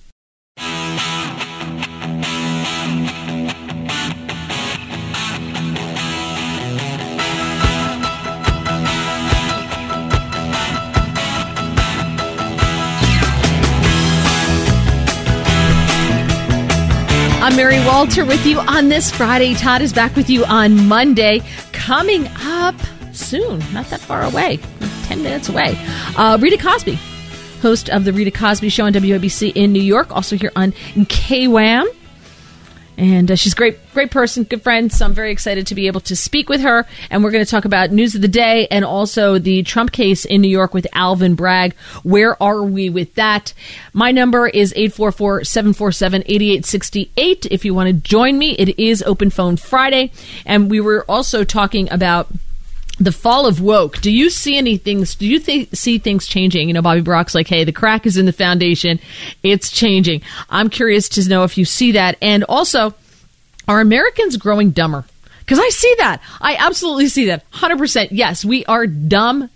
I'm Mary Walter with you on this Friday. Todd is back with you on Monday. Coming up soon, not that far away, 10 minutes away, Rita Cosby, host of The Rita Cosby Show on WABC in New York, also here on KWAM. And she's a great person, good friend, so I'm very excited to be able to speak with her. And we're going to talk about news of the day and also the Trump case in New York with Alvin Bragg. Where are we with that? My number is 844-747-8868. If you want to join me, it is Open Phone Friday. And we were also talking about the fall of woke. Do you see anything? Do you see things changing? Bobby Brock's like, hey, the crack is in the foundation. It's changing. I'm curious to know if you see that. And also, are Americans growing dumber? Because I see that. I absolutely see that. 100%. Yes, we are dumb.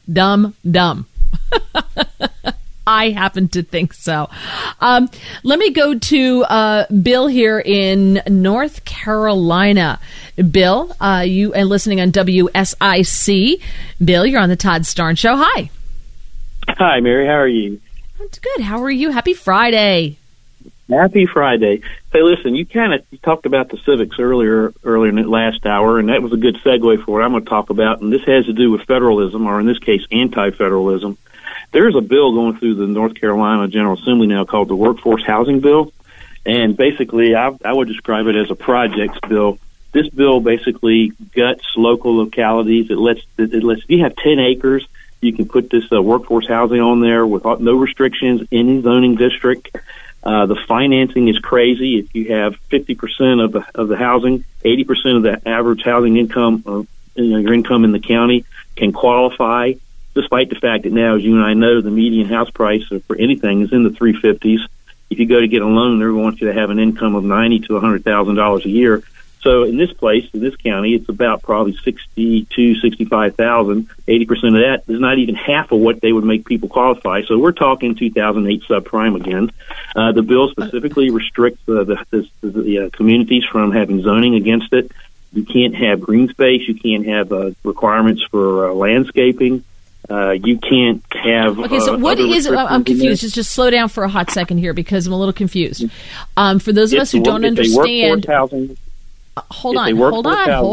I happen to think so. Let me go to Bill here in North Carolina. Bill, you are listening on WSIC. Bill, you're on the Todd Starnes Show. Hi. Hi, Mary. How are you? That's good. How are you? Happy Friday. Happy Friday. Hey, listen, you talked about the civics earlier in the last hour, and that was a good segue for what I'm going to talk about, and this has to do with federalism, or in this case, anti-federalism. There's a bill going through the North Carolina General Assembly now called the Workforce Housing Bill, and basically I would describe it as a projects bill. This bill basically guts local localities. It lets if you have 10 acres, you can put this workforce housing on there without no restrictions, any zoning district. The financing is crazy. If you have 50% of the housing, 80% of the average housing income, your income in the county can qualify, despite the fact that now, as you and I know, the median house price for anything is in the $350s. If you go to get a loan, they want you to have an income of $90,000 to $100,000 a year. So in this place, in this county, it's about probably $62,000, $65,000. 80% of that is not even half of what they would make people qualify. So we're talking 2008 subprime again. The bill specifically restricts the communities from having zoning against it. You can't have green space. You can't have requirements for landscaping. You can't have. Okay, so what is? I'm confused. Just slow down for a hot second here because I'm a little confused. For those of us who don't understand. Hold on. Go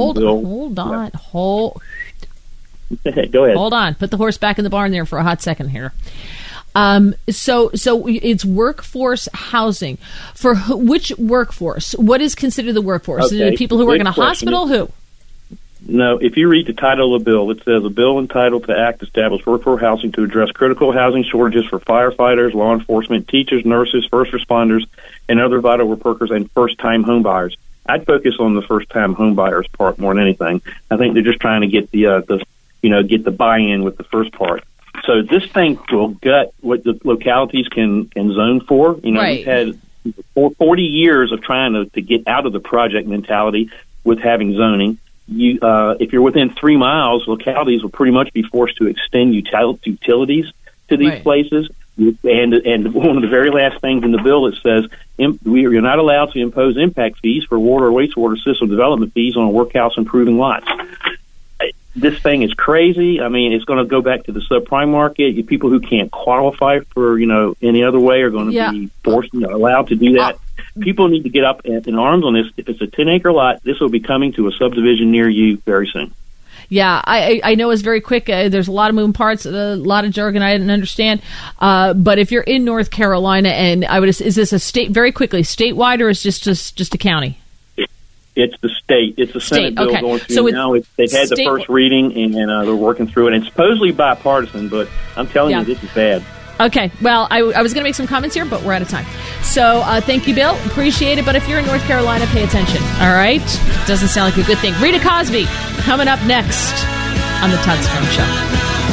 ahead. Hold on. Put the horse back in the barn there for a hot second here. So it's workforce housing. For which workforce? What is considered the workforce? Okay. Is it people who work in a hospital? Who? No, if you read the title of the bill, it says a bill entitled to act establish workforce housing to address critical housing shortages for firefighters, law enforcement, teachers, nurses, first responders, and other vital workers and first-time homebuyers. I'd focus on the first-time homebuyers part more than anything. I think they're just trying to get get the buy-in with the first part. So this thing will gut what the localities can zone for. We've had 40 years of trying to get out of the project mentality with having zoning. If you're within 3 miles, localities will pretty much be forced to extend utilities to these places. And one of the very last things in the bill, it says you're not allowed to impose impact fees for water or wastewater system development fees on workhouse improving lots. This thing is crazy. I mean, it's going to go back to the subprime market. People who can't qualify for any other way are going to be forced, allowed to do that. People need to get up in arms on this. If it's a 10-acre lot, this will be coming to a subdivision near you very soon. Yeah, I know it's very quick. There's a lot of moving parts, a lot of jargon I didn't understand. But if you're in North Carolina, and is this a state, very quickly, statewide, or is it just a county? It's the state. It's the Senate bill going through now. They've had the first reading, and they're working through it. And it's supposedly bipartisan, but I'm telling you, this is bad. Okay, well, I was going to make some comments here, but we're out of time. So thank you, Bill. Appreciate it. But if you're in North Carolina, pay attention. All right? Doesn't sound like a good thing. Rita Cosby coming up next on The Todd Stern Show.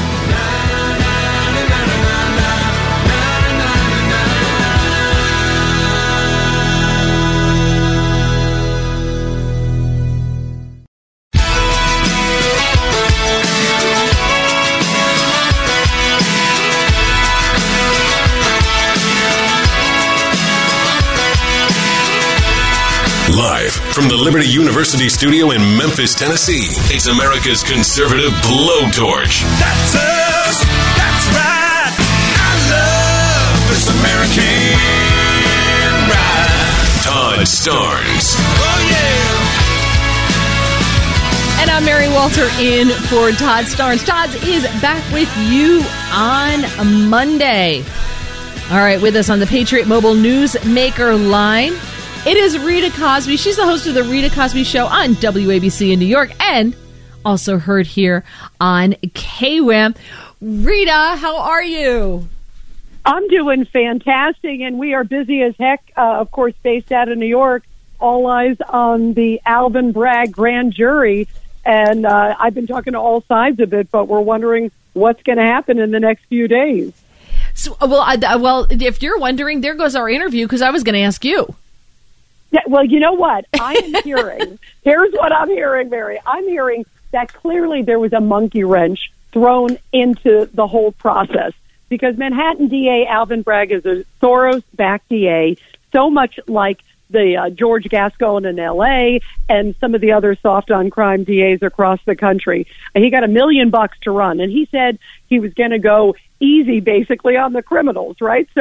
Live from the Liberty University studio in Memphis, Tennessee, it's America's conservative blowtorch. That's us. That's right. I love this American ride. Todd Starnes. Oh, yeah. And I'm Mary Walter in for Todd Starnes. Todd is back with you on a Monday. All right, with us on the Patriot Mobile Newsmaker line, it is Rita Cosby. She's the host of the Rita Cosby Show on WABC in New York and also heard here on KWAM. Rita, how are you? I'm doing fantastic, and we are busy as heck, of course, based out of New York. All eyes on the Alvin Bragg grand jury, and I've been talking to all sides of it, but we're wondering what's going to happen in the next few days. So, well, if you're wondering, there goes our interview, because I was going to ask you. Yeah, well, you know what? I am hearing, here's what I'm hearing, Mary. I'm hearing that clearly there was a monkey wrench thrown into the whole process because Manhattan DA Alvin Bragg is a Soros-backed DA, so much like the George Gascon in L.A. and some of the other soft-on-crime DAs across the country. And he got $1 million to run, and he said he was going to go easy, basically, on the criminals, right? So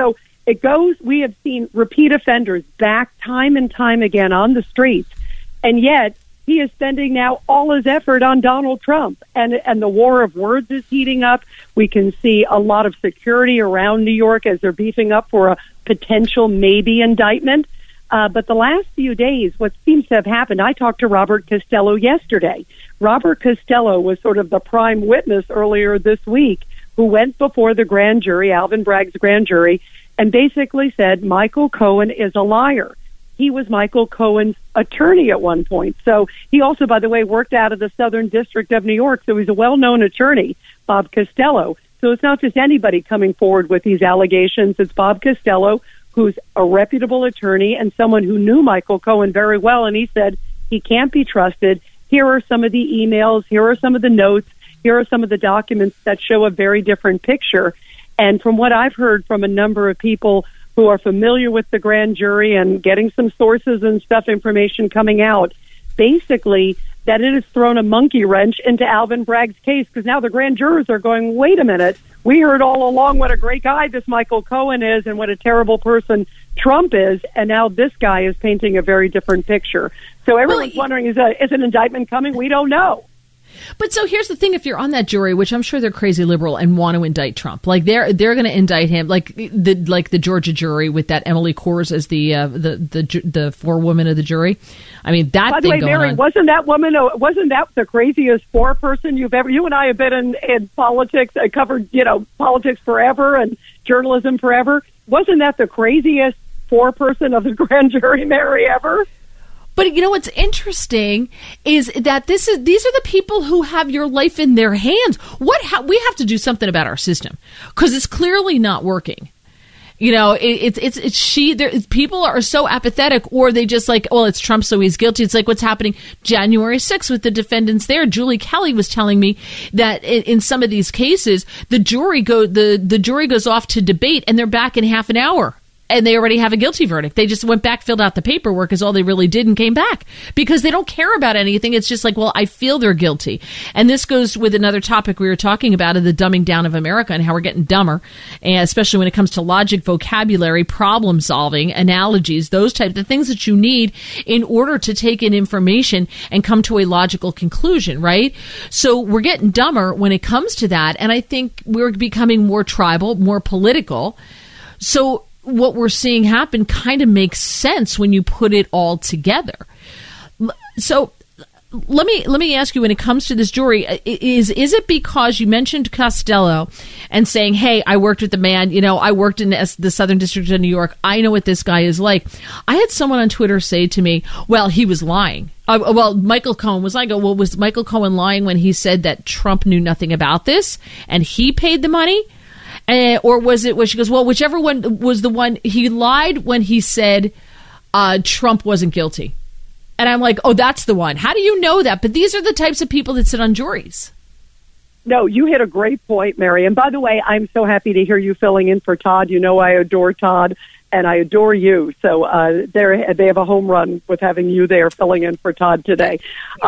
it goes, we have seen repeat offenders back time and time again on the streets, and yet he is spending now all his effort on Donald Trump, and the war of words is heating up. We can see a lot of security around New York as they're beefing up for a potential maybe indictment. But the last few days, what seems to have happened, I talked to Robert Costello yesterday. Robert Costello was sort of the prime witness earlier this week who went before the grand jury, Alvin Bragg's grand jury, and basically said Michael Cohen is a liar. He was Michael Cohen's attorney at one point. So he also, by the way, worked out of the Southern District of New York. So he's a well-known attorney, Bob Costello. So it's not just anybody coming forward with these allegations. It's Bob Costello, who's a reputable attorney and someone who knew Michael Cohen very well. And he said he can't be trusted. Here are some of the emails. Here are some of the notes. Here are some of the documents that show a very different picture. And from what I've heard from a number of people who are familiar with the grand jury and getting some sources and stuff, information coming out, basically that it has thrown a monkey wrench into Alvin Bragg's case, because now the grand jurors are going, wait a minute, we heard all along what a great guy this Michael Cohen is and what a terrible person Trump is, and now this guy is painting a very different picture. So everyone's wondering, is an indictment coming? We don't know. But so here's the thing: if you're on that jury, which I'm sure they're crazy liberal and want to indict Trump, like they're going to indict him, like the Georgia jury with that Emily Kors as the forewoman of the jury. I mean, that. By the way, Mary, wasn't that the craziest foreperson you've ever? You and I have been in politics. I covered politics forever and journalism forever. Wasn't that the craziest foreperson of the grand jury, Mary, ever? But what's interesting is that these are the people who have your life in their hands. We have to do something about our system because it's clearly not working. People are so apathetic, or they just like, well, it's Trump, so he's guilty. It's like what's happening January 6th with the defendants there. Julie Kelly was telling me that in some of these cases, the jury goes off to debate, and they're back in half an hour. And they already have a guilty verdict. They just went back, filled out the paperwork is all they really did, and came back because they don't care about anything. It's just like, well, I feel they're guilty. And this goes with another topic we were talking about, of the dumbing down of America and how we're getting dumber, and especially when it comes to logic, vocabulary, problem solving, analogies, those types of things that you need in order to take in information and come to a logical conclusion, right? So we're getting dumber when it comes to that. And I think we're becoming more tribal, more political. So what we're seeing happen kind of makes sense when you put it all together. So let me ask you, when it comes to this jury, is it because you mentioned Costello and saying, hey, I worked with the man, I worked in the Southern District of New York, I know what this guy is like. I had someone on Twitter say to me, well, he was lying. Michael Cohen was lying. Well, was Michael Cohen lying when he said that Trump knew nothing about this and he paid the money? Or was it, she goes, well, whichever one was the one, he lied when he said Trump wasn't guilty. And I'm like, oh, that's the one. How do you know that? But these are the types of people that sit on juries. No, you hit a great point, Mary. And by the way, I'm so happy to hear you filling in for Todd. I adore Todd, and I adore you. So they have a home run with having you there filling in for Todd today.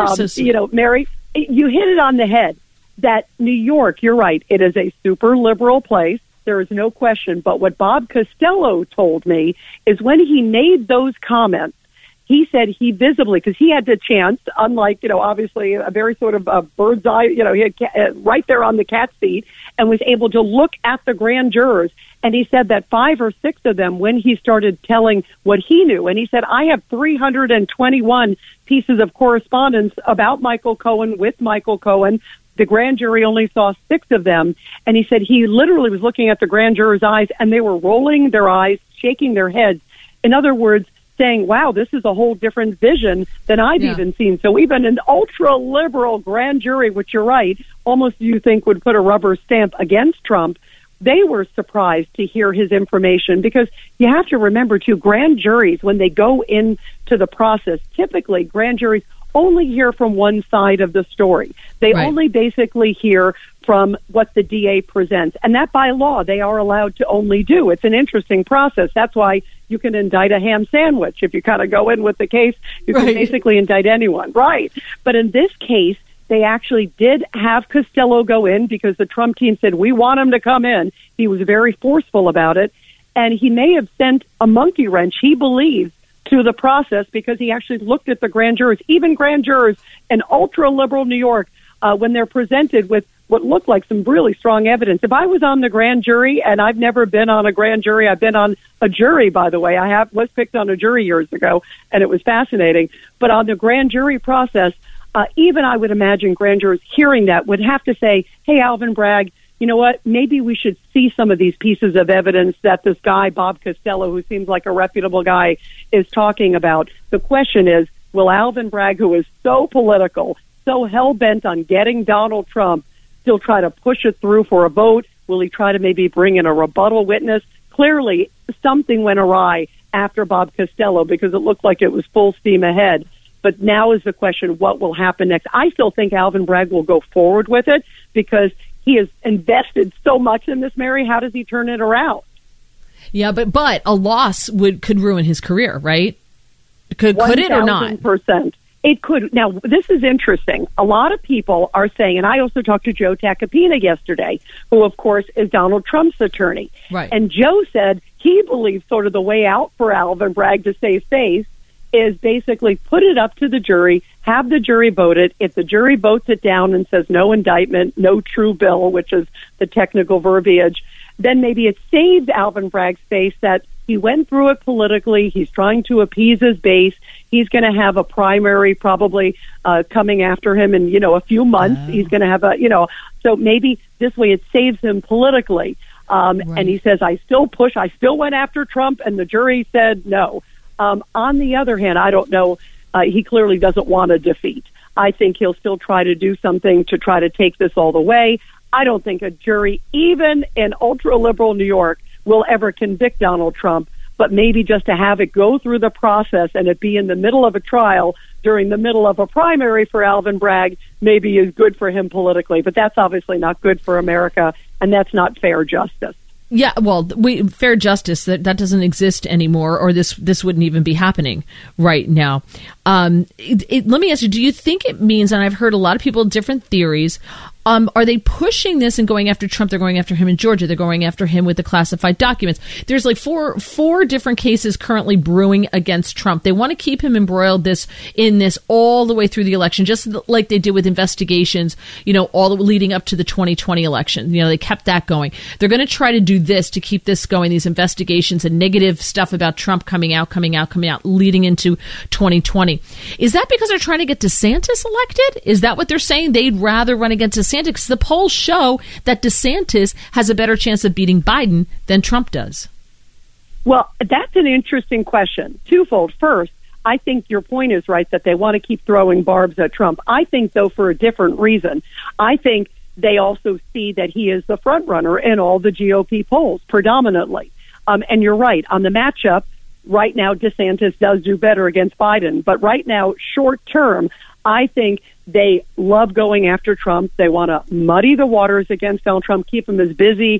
Mary, you hit it on the head. That New York, you're right, it is a super liberal place. There is no question. But what Bob Costello told me is when he made those comments, he said he visibly, because he had the chance, unlike, obviously a very sort of a bird's eye, he had right there on the cat's feet, and was able to look at the grand jurors. And he said that 5 or 6 of them, when he started telling what he knew, and he said, I have 321 pieces of correspondence about Michael Cohen with Michael Cohen. The grand jury only saw 6 of them. And he said he literally was looking at the grand jurors' eyes, and they were rolling their eyes, shaking their heads. In other words, saying, wow, this is a whole different vision than I've even seen. So even an ultra-liberal grand jury, which you're right, almost you think would put a rubber stamp against Trump, they were surprised to hear his information, because you have to remember, too, grand juries, when they go into the process, typically grand juries only hear from one side of the story. They only basically hear from what the DA presents. And that by law, they are allowed to only do. It's an interesting process. That's why you can indict a ham sandwich. If you kind of go in with the case, you can basically indict anyone. Right. But in this case, they actually did have Costello go in because the Trump team said, we want him to come in. He was very forceful about it. And he may have sent a monkey wrench, he believes, to the process because he actually looked at the grand jurors, even grand jurors in ultra-liberal New York, when they're presented with what looked like some really strong evidence. If I was on the grand jury, and I've never been on a grand jury, I've been on a jury, by the way. I was picked on a jury years ago, and it was fascinating. But on the grand jury process, even I would imagine grand jurors hearing that would have to say, hey, Alvin Bragg, you know what, maybe we should see some of these pieces of evidence that this guy, Bob Costello, who seems like a reputable guy, is talking about. The question is, will Alvin Bragg, who is so political, so hell-bent on getting Donald Trump, still try to push it through for a vote? Will he try to maybe bring in a rebuttal witness? Clearly, something went awry after Bob Costello because it looked like it was full steam ahead. But now is the question, what will happen next? I still think Alvin Bragg will go forward with it because he has invested so much in this, Mary. How does he turn it around? Yeah, but a loss could ruin his career, right? Could it or not? 1,000%. It could. Now, this is interesting. A lot of people are saying, and I also talked to Joe Tacopina yesterday, who, of course, is Donald Trump's attorney. Right. And Joe said he believes sort of the way out for Alvin Bragg to save face is basically put it up to the jury, have the jury vote it. If the jury votes it down and says no indictment, no true bill, which is the technical verbiage, then maybe it saves Alvin Bragg's face that he went through it politically. He's trying to appease his base. He's going to have a primary probably coming after him in, a few months. He's going to have so maybe this way it saves him politically. Right. And he says, I still went after Trump, and the jury said no. On the other hand, I don't know. He clearly doesn't want a defeat. I think he'll still try to do something to try to take this all the way. I don't think a jury, even in ultra-liberal New York, will ever convict Donald Trump, but maybe just to have it go through the process and it be in the middle of a trial during the middle of a primary for Alvin Bragg maybe is good for him politically. But that's obviously not good for America, and that's not fair justice. Yeah, well, fair justice, that doesn't exist anymore, or this wouldn't even be happening right now. Let me ask you, do you think it means, and I've heard a lot of people, different theories, are they pushing this and going after Trump? They're going after him in Georgia. They're going after him with the classified documents. There's like four different cases currently brewing against Trump. They want to keep him embroiled in this all the way through the election, just like they did with investigations, all leading up to the 2020 election. They kept that going. They're going to try to do this to keep this going, these investigations and negative stuff about Trump coming out, leading into 2020. Is that because they're trying to get DeSantis elected? Is that what they're saying? They'd rather run against DeSantis? Because the polls show that DeSantis has a better chance of beating Biden than Trump does. Well, that's an interesting question. Twofold. First, I think your point is right that they want to keep throwing barbs at Trump. I think, though, for a different reason. I think they also see that he is the front runner in all the GOP polls, predominantly. And you're right. On the matchup, right now, DeSantis does do better against Biden. But right now, short term, I think they love going after Trump. They want to muddy the waters against Donald Trump, keep him as busy,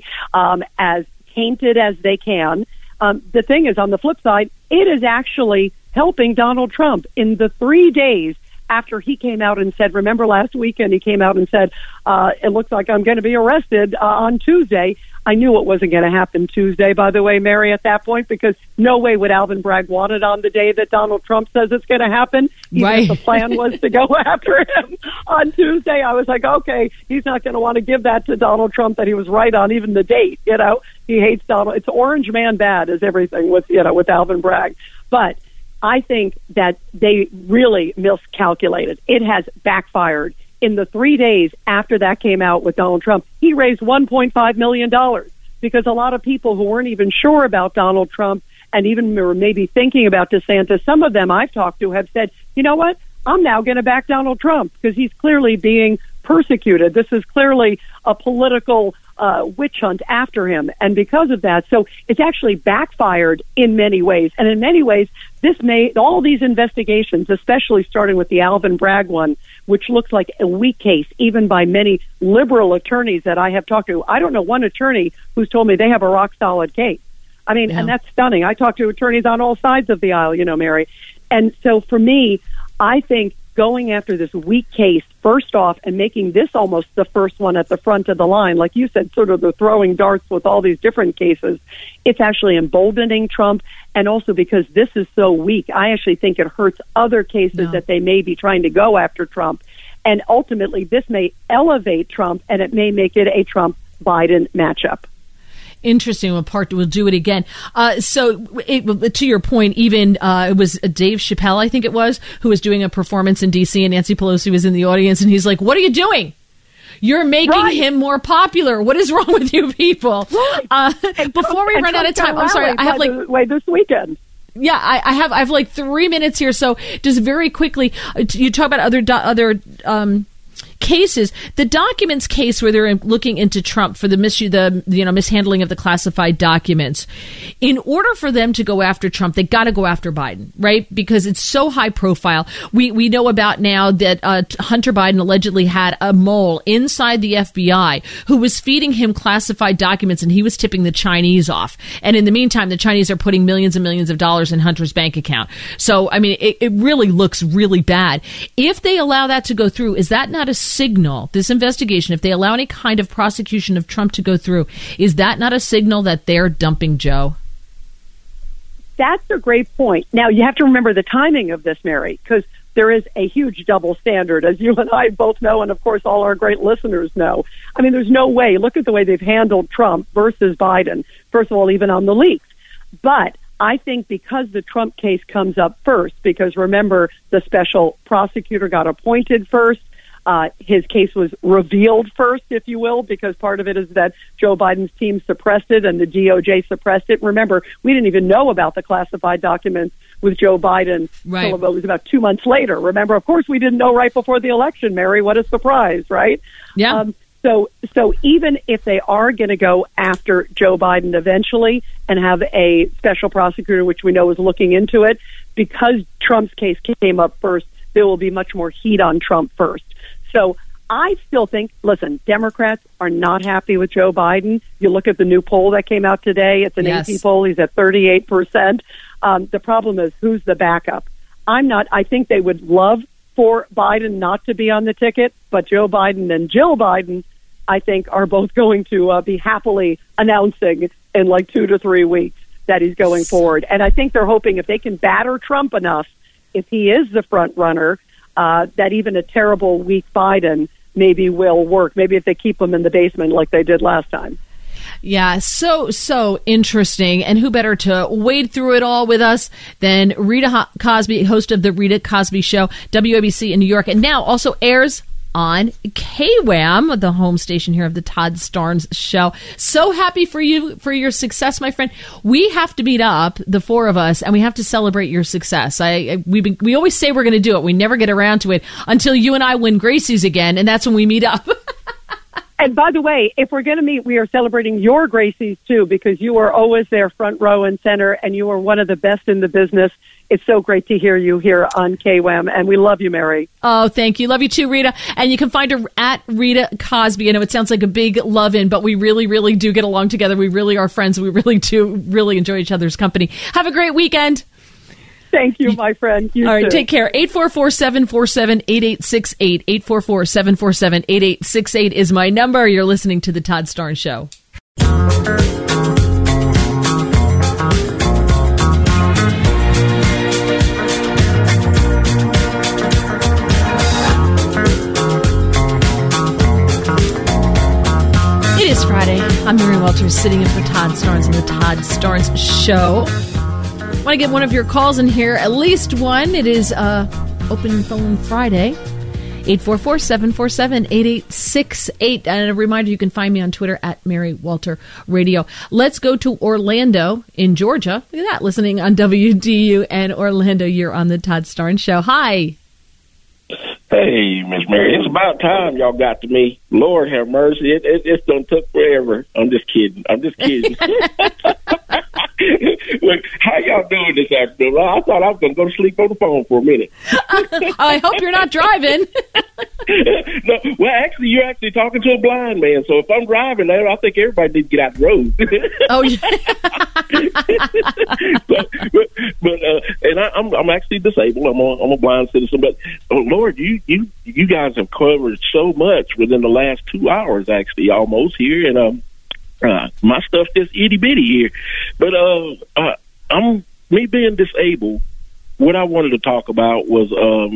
as tainted as they can. The thing is, on the flip side, it is actually helping Donald Trump. In the 3 days after he came out and said, remember last weekend he came out and said, it looks like I'm going to be arrested on Tuesday. I knew it wasn't going to happen Tuesday, by the way, Mary, at that point, because no way would Alvin Bragg want it on the day that Donald Trump says it's going to happen. Even if the plan was to go after him on Tuesday, I was like, okay, he's not going to want to give that to Donald Trump that he was right on even the date. He hates Donald. It's orange man bad is everything with Alvin Bragg. But I think that they really miscalculated. It has backfired. In the 3 days after that came out with Donald Trump, he raised $1.5 million because a lot of people who weren't even sure about Donald Trump and even were maybe thinking about DeSantis, some of them I've talked to have said, you know what, I'm now going to back Donald Trump because he's clearly being persecuted. This is clearly a political witch hunt after him. And because of that, so it's actually backfired in many ways. And in many ways, all these investigations, especially starting with the Alvin Bragg one, which looks like a weak case, even by many liberal attorneys that I have talked to. I don't know one attorney who's told me they have a rock solid case. I mean, and that's stunning. I talk to attorneys on all sides of the aisle, Mary. And so for me, I think going after this weak case first off and making this almost the first one at the front of the line, like you said, sort of the throwing darts with all these different cases, it's actually emboldening Trump. And also because this is so weak, I actually think it hurts other cases that they may be trying to go after Trump. And ultimately, this may elevate Trump, and it may make it a Trump-Biden matchup. Interesting. We'll do it again. To your point, even it was Dave Chappelle, I think it was, who was doing a performance in D.C., and Nancy Pelosi was in the audience, and he's like, "What are you doing? You're making him more popular. What is wrong with you people?" Before we run out of time, I'm sorry, I have this weekend. Yeah, I have like 3 minutes here. So just very quickly, you talk about other cases. The documents case where they're looking into Trump for the mishandling of the classified documents. In order for them to go after Trump, they got to go after Biden, right? Because it's so high profile. We know about now that Hunter Biden allegedly had a mole inside the FBI who was feeding him classified documents, and he was tipping the Chinese off. And in the meantime, the Chinese are putting millions and millions of dollars in Hunter's bank account. So, I mean, it really looks really bad. If they allow that to go through, is that not a signal, this investigation, if they allow any kind of prosecution of Trump to go through, is that not a signal that they're dumping Joe? That's a great point. Now, you have to remember the timing of this, Mary, because there is a huge double standard, as you and I both know, and of course all our great listeners know. I mean, there's no way. Look at the way they've handled Trump versus Biden, first of all, even on the leaks. But I think because the Trump case comes up first, because remember, the special prosecutor got appointed first, his case was revealed first, if you will, because part of it is that Joe Biden's team suppressed it and the DOJ suppressed it. Remember, we didn't even know about the classified documents with Joe Biden until it was about 2 months later. Remember, of course, we didn't know right before the election, Mary. What a surprise, right? Yeah. So even if they are going to go after Joe Biden eventually and have a special prosecutor, which we know is looking into it, because Trump's case came up first, there will be much more heat on Trump first. So I still think, listen, Democrats are not happy with Joe Biden. You look at the new poll that came out today. It's an AP poll. He's at 38%. The problem is, who's the backup? I think they would love for Biden not to be on the ticket, but Joe Biden and Jill Biden, I think, are both going to be happily announcing in like 2 to 3 weeks that he's going forward. And I think they're hoping if they can batter Trump enough, if he is the front runner, that even a terrible, weak Biden maybe will work. Maybe if they keep him in the basement like they did last time. Yeah, so interesting. And who better to wade through it all with us than Rita Cosby, host of The Rita Cosby Show, WABC in New York, and now also airs on KWAM, the home station here of the Todd Starnes Show. So happy for you, for your success, my friend. We have to meet up, the four of us, and we have to celebrate your success. We always say we're going to do it. We never get around to it until you and I win Gracie's again, and that's when we meet up. And by the way, if we're going to meet, we are celebrating your Gracie's too, because you are always there front row and center, and you are one of the best in the business. It's so great to hear you here on KWAM, and we love you, Mary. Oh, thank you. Love you too, Rita. And you can find her at Rita Cosby. I know it sounds like a big love-in, but we really, really do get along together. We really are friends. We really do really enjoy each other's company. Have a great weekend. Thank you, my friend. You All right, too. take care. 844-747-8868. 844-747-8868 is my number. You're listening to The Todd Starnes Show. It is Friday. I'm Mary Walters, sitting in for Todd Starnes on The Todd Starnes Show. I want to get one of your calls in here, at least one. It is Open Phone Friday, 844-747-8868. And a reminder, you can find me on Twitter at Mary Walter Radio. Let's go to Orlando in Georgia. Look at that, listening on WDU and Orlando. You're on the Todd Starnes Show. Hi. Hey, Miss Mary, it's about time y'all got to me. Lord have mercy. It's done took forever. I'm just kidding. Look, how y'all doing this afternoon? I thought I was going to go to sleep on the phone for a minute. I hope you're not driving. No, well, actually, you're actually talking to a blind man. So if I'm driving there, I think everybody needs to get out the road. Oh, yeah. And I'm actually disabled. I'm a blind citizen. But Lord, you guys have covered so much within the last 2 hours, actually, almost here, and my stuff just itty bitty here. But I'm me being disabled. What I wanted to talk about was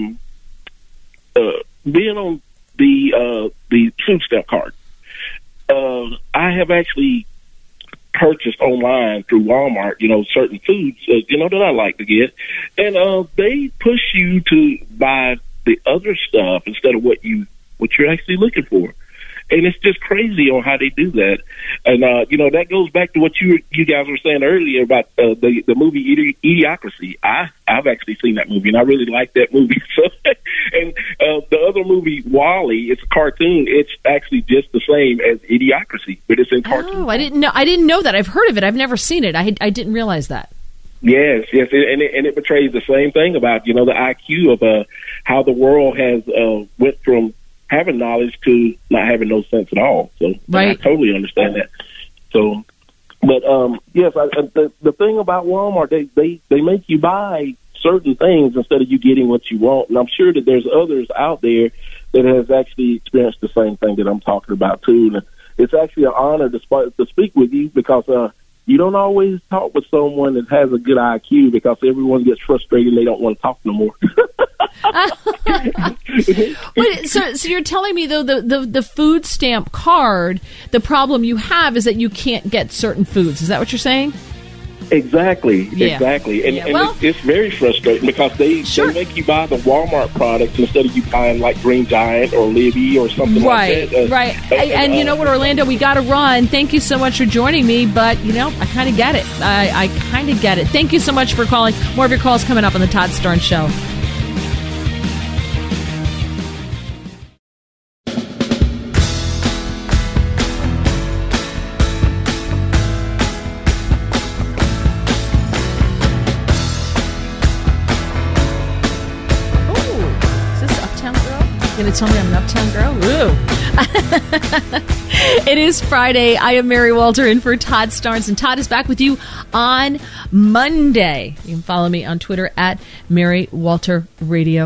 being on the food stamp card. I have actually purchased online through Walmart, certain foods, that I like to get, and they push you to buy the other stuff instead of what you're actually looking for. And it's just crazy on how they do that. And, that goes back to what you guys were saying earlier about the movie Idiocracy. I've actually seen that movie, and I really like that movie. So, and the other movie, WALL-E, it's a cartoon. It's actually just the same as Idiocracy, but it's in cartoon. Oh, I didn't know that. I've heard of it. I've never seen it. I didn't realize that. Yes, and it portrays the same thing about, the IQ of how the world has went from having knowledge to not having no sense at all. So right. I totally understand that. So, but yes, the thing about Walmart, they make you buy certain things instead of you getting what you want. And I'm sure that there's others out there that has actually experienced the same thing that I'm talking about too. And it's actually an honor to speak with you, because you don't always talk with someone that has a good IQ, because everyone gets frustrated and they don't want to talk no more. Wait, so you're telling me, though, the food stamp card, the problem you have is that you can't get certain foods. Is that what you're saying? Exactly. Yeah. Exactly. And, yeah. Well, it's very frustrating, because they make you buy the Walmart products instead of you buying like Green Giant or Libby or something like that. Right. And you know what, Orlando, we got to run. Thank you so much for joining me, but, I kind of get it. I kind of get it. Thank you so much for calling. More of your calls coming up on the Todd Starnes Show. Going to tell me I'm an uptown girl? Ooh. It is Friday. I am Mary Walter in for Todd Starnes, and Todd is back with you on Monday. You can follow me on Twitter at MaryWalterRadio.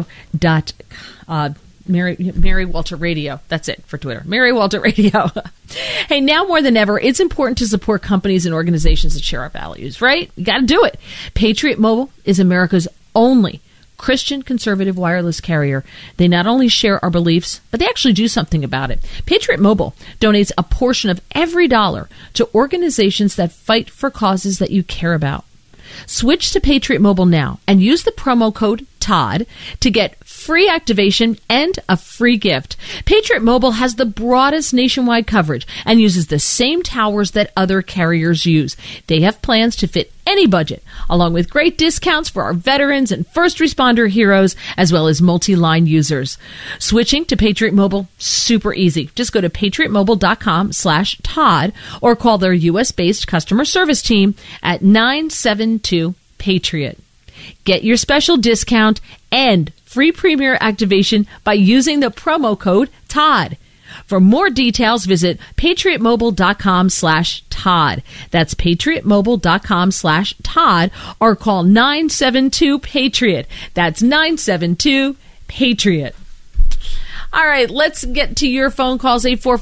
Mary Walter Radio. That's it for Twitter. Mary Walter Radio. Hey, now more than ever, it's important to support companies and organizations that share our values, right? You got to do it. Patriot Mobile is America's only Christian conservative wireless carrier. They not only share our beliefs, but they actually do something about it. Patriot Mobile donates a portion of every dollar to organizations that fight for causes that you care about. Switch to Patriot Mobile now and use the promo code TODD to get free activation and a free gift. Patriot Mobile has the broadest nationwide coverage and uses the same towers that other carriers use. They have plans to fit any budget, along with great discounts for our veterans and first responder heroes, as well as multi-line users. Switching to Patriot Mobile, super easy. Just go to patriotmobile.com/Todd or call their U.S.-based customer service team at 972-PATRIOT. Get your special discount and free premier activation by using the promo code TODD. For more details, visit patriotmobile.com/Todd. That's patriotmobile.com/Todd or call 972-PATRIOT. That's 972-PATRIOT. All right, let's get to your phone calls,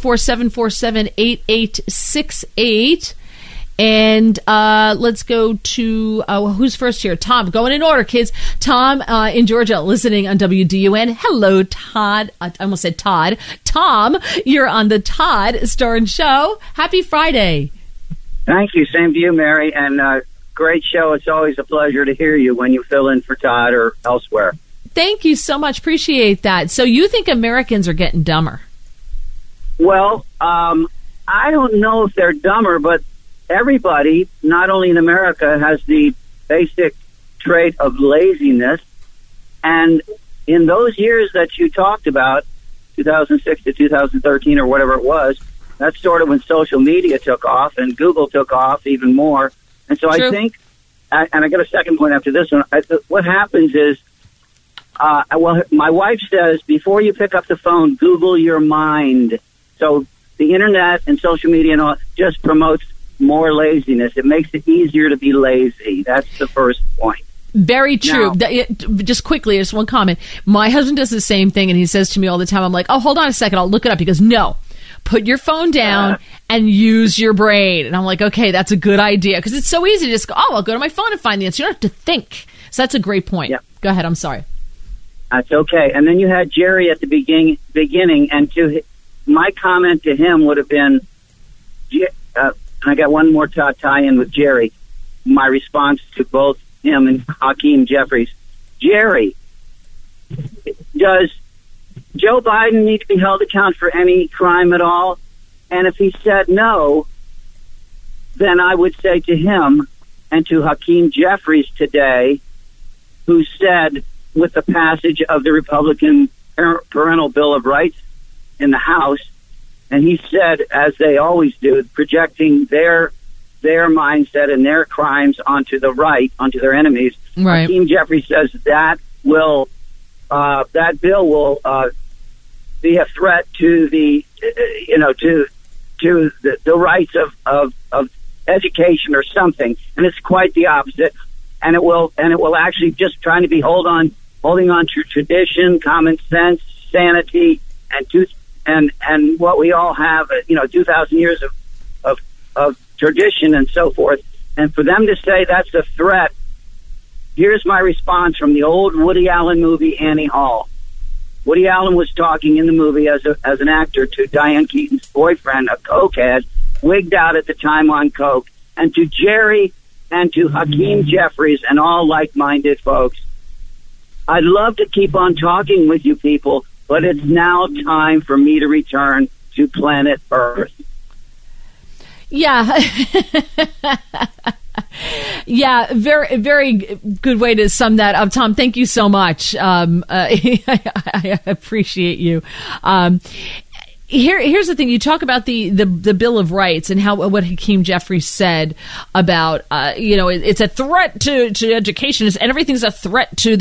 844-747-8868. And let's go to who's first here? Tom, going in order, kids. Tom in Georgia, listening on WDUN. Hello, Todd. I almost said Todd. Tom, you're on the Todd Starnes Show. Happy Friday. Thank you. Same to you, Mary. And great show. It's always a pleasure to hear you when you fill in for Todd or elsewhere. Thank you so much. Appreciate that. So you think Americans are getting dumber? Well, I don't know if they're dumber, but everybody, not only in America, has the basic trait of laziness. And in those years that you talked about, 2006 to 2013 or whatever it was, that's sort of when social media took off and Google took off even more. And so I think, and I got a second point after this one, what happens is Well, my wife says before you pick up the phone, Google your mind. So the internet and social media and all just promotes more laziness. It makes it easier to be lazy. That's the first point. Very true. Now, Just quickly, just one comment. My husband does the same thing, and he says to me all the time, I'm like, oh, hold on a second, I'll look it up. He goes, no, put your phone down and use your brain. And I'm like, okay, that's a good idea. Because it's so easy to just go, oh, I'll go to my phone and find the answer. You don't have to think. So that's a great point. Yeah. Go ahead. I'm sorry. That's okay. And then you had Jerry at the beginning, and my comment to him would have been, I got one more tie-in with Jerry. My response to both him and Hakeem Jeffries. Jerry, does Joe Biden need to be held accountable for any crime at all? And if he said no, then I would say to him and to Hakeem Jeffries today, who said with the passage of the Republican Parental Bill of Rights in the House, and he said, as they always do, projecting their mindset and their crimes onto the right, onto their enemies. Right. Hakeem Jeffries says that bill will be a threat to the the rights of education or something, and it's quite the opposite. And it will actually just trying to be holding on to tradition, common sense, sanity, and what we all have, 2,000 years of tradition and so forth. And for them to say that's a threat, here's my response from the old Woody Allen movie, Annie Hall. Woody Allen was talking in the movie as an actor to Diane Keaton's boyfriend, a cokehead, wigged out at the time on coke, and to Jerry and to Hakeem Jeffries and all like-minded folks. I'd love to keep on talking with you people, but it's now time for me to return to planet Earth. Yeah. Yeah, very, very good way to sum that up, Tom. Thank you so much. I appreciate you. Here's the thing. You talk about the Bill of Rights and what Hakeem Jeffries said about, it's a threat to education, and everything's a threat to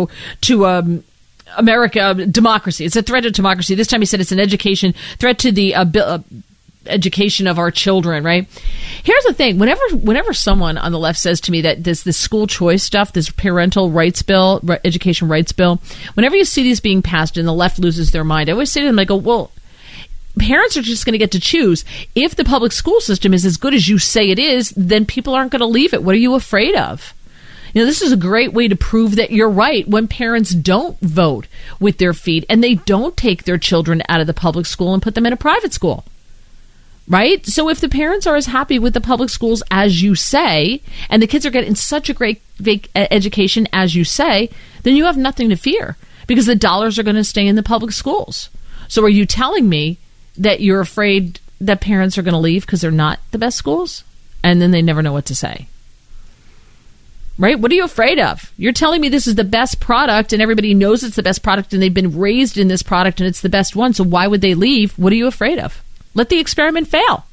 America, democracy. It's a threat to democracy. This time he said it's an education threat to the education of our children, right? Here's the thing. Whenever someone on the left says to me that this school choice stuff, this parental rights bill, education rights bill, whenever you see these being passed and the left loses their mind, I always say to them, I go, well, parents are just going to get to choose. If the public school system is as good as you say it is, then people aren't going to leave it. What are you afraid of? This is a great way to prove that you're right when parents don't vote with their feet and they don't take their children out of the public school and put them in a private school. Right? So if the parents are as happy with the public schools as you say, and the kids are getting such a great education as you say, then you have nothing to fear because the dollars are going to stay in the public schools. So are you telling me that you're afraid that parents are going to leave because they're not the best schools? And then they never know what to say. Right? What are you afraid of? You're telling me this is the best product and everybody knows it's the best product and they've been raised in this product and it's the best one. So why would they leave? What are you afraid of? Let the experiment fail.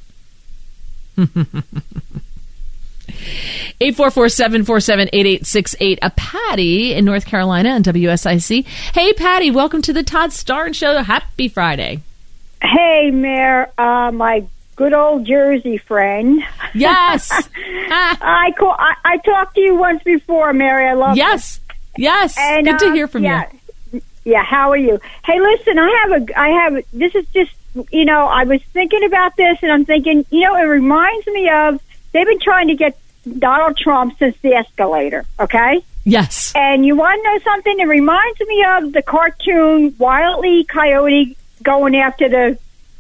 844-747-8868. A Patty in North Carolina on WSIC. Hey, Patty, welcome to the Todd Starnes Show. Happy Friday. Hey, Mayor, my good old Jersey friend. Yes. I talked to you once before, Mary. I love Yes. you. Yes. And, good to hear from you. Yeah, how are you? Hey, listen, this is just, I was thinking about this and I'm thinking, it reminds me of, they've been trying to get Donald Trump since the escalator, okay? Yes. And you want to know something? It reminds me of the cartoon Wile E. Coyote going after the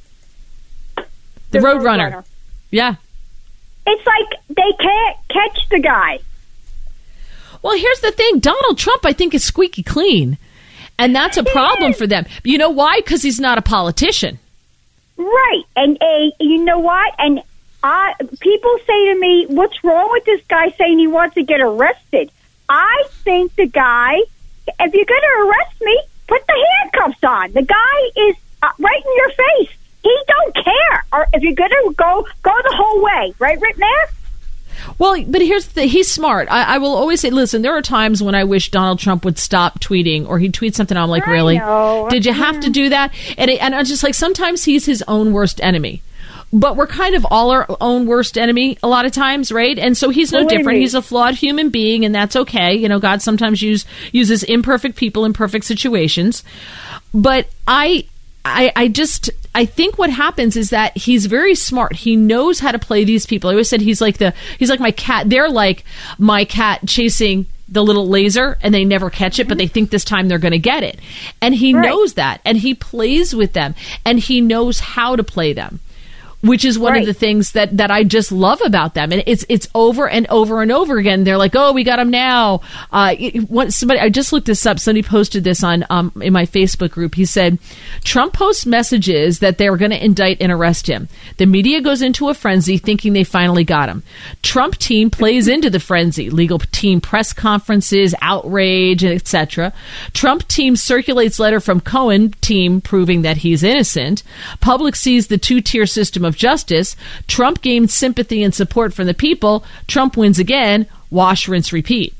Roadrunner. Yeah. It's like they can't catch the guy. Well, here's the thing. Donald Trump, I think, is squeaky clean. And that's a problem for them. You know why? Because he's not a politician. Right. And you know what? And people say to me, what's wrong with this guy saying he wants to get arrested? I think the guy, if you're going to arrest me, put the handcuffs on. The guy is right in your face. He don't care. Or if you're going to go the whole way. Right, Mayor? Well, but here's the thing. He's smart. I will always say, listen, there are times when I wish Donald Trump would stop tweeting, or he'd tweet something. I'm like, really? Did you have to do that? And I'm just like, sometimes he's his own worst enemy. But we're kind of all our own worst enemy a lot of times, right? And so he's no different. He's a flawed human being, and that's okay. You know, God sometimes uses imperfect people in perfect situations. But I think what happens is that he's very smart. He knows how to play these people. I always said he's like my cat. They're like my cat chasing the little laser, and they never catch it, but they think this time they're going to get it. And he knows that, and he plays with them, and he knows how to play them, which is one of the things that I just love about them. And it's over and over and over again. They're like, oh, we got him now. Somebody, I just looked this up. Somebody posted this on in my Facebook group. He said, Trump posts messages that they're going to indict and arrest him. The media goes into a frenzy thinking they finally got him. Trump team plays into the frenzy. Legal team press conferences, outrage, etc. Trump team circulates letter from Cohen team proving that he's innocent. Public sees the two-tier system of justice. Trump gained sympathy and support from the people. Trump wins again. Wash, rinse, repeat.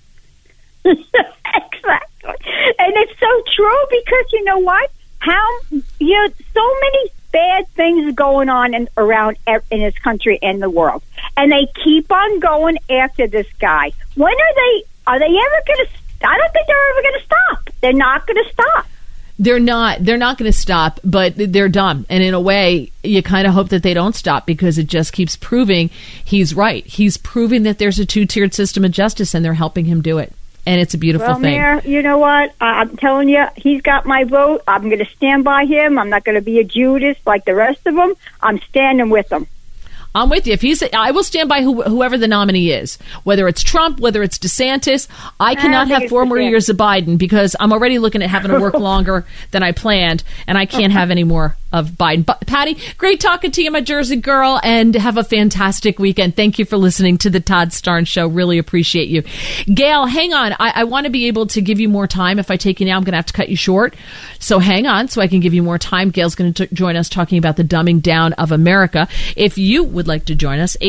Exactly. And it's so true, because you know what? So many bad things going on around in this country and the world. And they keep on going after this guy. When are they ever going to, I don't think they're ever going to stop. They're not going to stop. They're not going to stop, but they're dumb. And in a way, you kind of hope that they don't stop, because it just keeps proving he's right. He's proving that there's a two-tiered system of justice, and they're helping him do it. And it's a beautiful thing. Mayor, you know what? I'm telling you, he's got my vote. I'm going to stand by him. I'm not going to be a Judas like the rest of them. I'm standing with him. I'm with you. I will stand by whoever the nominee is, whether it's Trump, whether it's DeSantis. I cannot have 4 more years of Biden, because I'm already looking at having to work longer than I planned, and I can't have any more of Biden. But Patty, great talking to you, my Jersey girl, and have a fantastic weekend. Thank you for listening to the Todd Starnes Show. Really appreciate you. Gail, hang on. I want to be able to give you more time. If I take you now, I'm going to have to cut you short. So hang on so I can give you more time. Gail's going to join us talking about the dumbing down of America. If you would like to join us,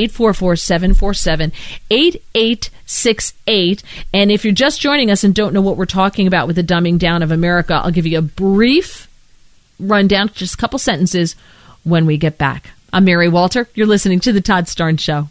844-747-8868. And if you're just joining us and don't know what we're talking about with the dumbing down of America, I'll give you a brief rundown, just a couple sentences, when we get back. I'm Mary Walter. You're listening to The Todd Starnes Show.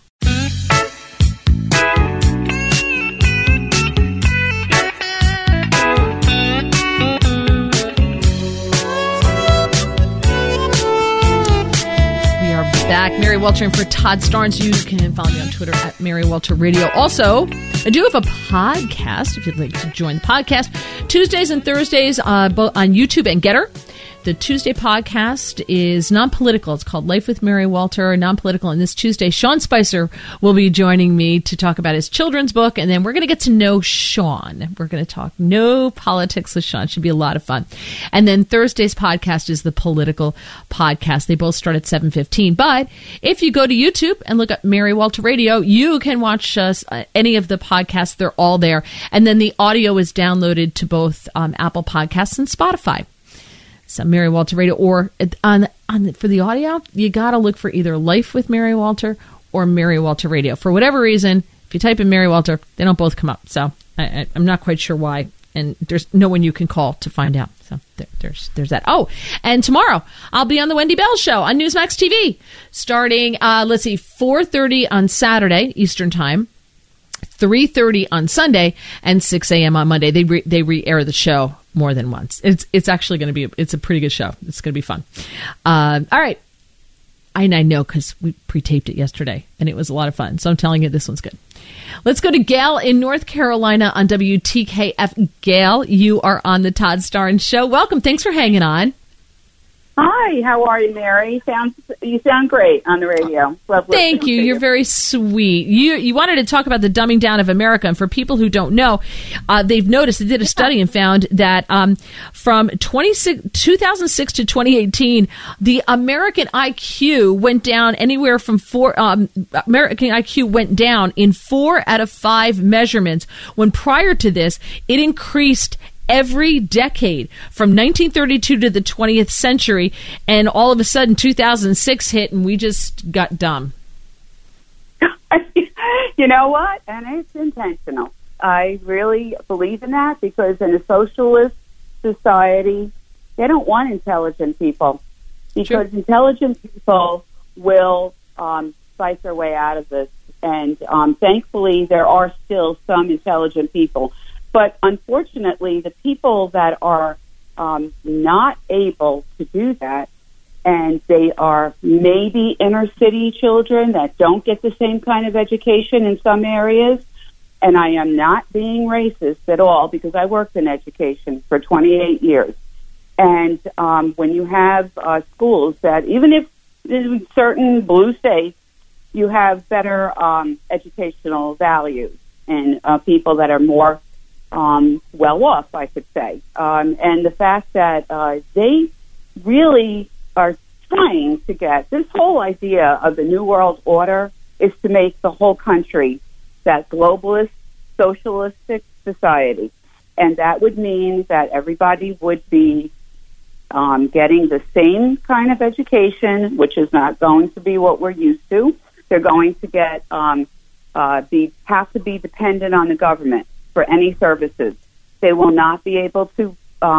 Back. Mary Walter in for Todd Starnes. You can follow me on Twitter at Mary Walter Radio. Also, I do have a podcast if you'd like to join the podcast. Tuesdays and Thursdays both on YouTube and Getter. The Tuesday podcast is non-political. It's called Life with Mary Walter, non-political. And this Tuesday, Sean Spicer will be joining me to talk about his children's book. And then we're going to get to know Sean. We're going to talk no politics with Sean. Should be a lot of fun. And then Thursday's podcast is the political podcast. They both start at 7:15. But if you go to YouTube and look up Mary Walter Radio, you can watch us, any of the podcasts. They're all there. And then the audio is downloaded to both Apple Podcasts and Spotify. So Mary Walter Radio, or for the audio, you got to look for either Life with Mary Walter or Mary Walter Radio. For whatever reason, if you type in Mary Walter, they don't both come up. So I'm not quite sure why, and there's no one you can call to find out. So there's that. Oh, and tomorrow I'll be on the Wendy Bell Show on Newsmax TV, starting 4:30 on Saturday Eastern Time, 3:30 on Sunday, and 6 a.m. on Monday. They re-air the show more than once. It's actually going to be, it's a pretty good show. It's going to be fun. All right. I know because we pre-taped it yesterday and it was a lot of fun. So I'm telling you, this one's good. Let's go to Gail in North Carolina on WTKF. Gail, you are on the Todd Starnes Show. Welcome. Thanks for hanging on. Hi, how are you, Mary? You sound great on the radio. Lovely. Thank you. You're very sweet. You wanted to talk about the dumbing down of America, and for people who don't know, they've noticed, they did a study and found that from 2006 to 2018, the American IQ went down anywhere from American IQ went down in 4 out of 5 measurements, when prior to this, it increased every decade from 1932 to the 20th century, and all of a sudden 2006 hit and we just got dumb. You know what? And it's intentional. I really believe in that because in a socialist society, they don't want intelligent people because intelligent people will fight their way out of this. And thankfully, there are still some intelligent people. But unfortunately, the people that are not able to do that, and they are maybe inner city children that don't get the same kind of education in some areas. And I am not being racist at all because I worked in education for 28 years. And when you have schools that, even if in certain blue states, you have better educational values and people that are more well off, I could say. And the fact that they really are trying to get this whole idea of the New World Order is to make the whole country that globalist, socialistic society. And that would mean that everybody would be getting the same kind of education, which is not going to be what we're used to. They're going to get have to be dependent on the government for any services. They will not be able to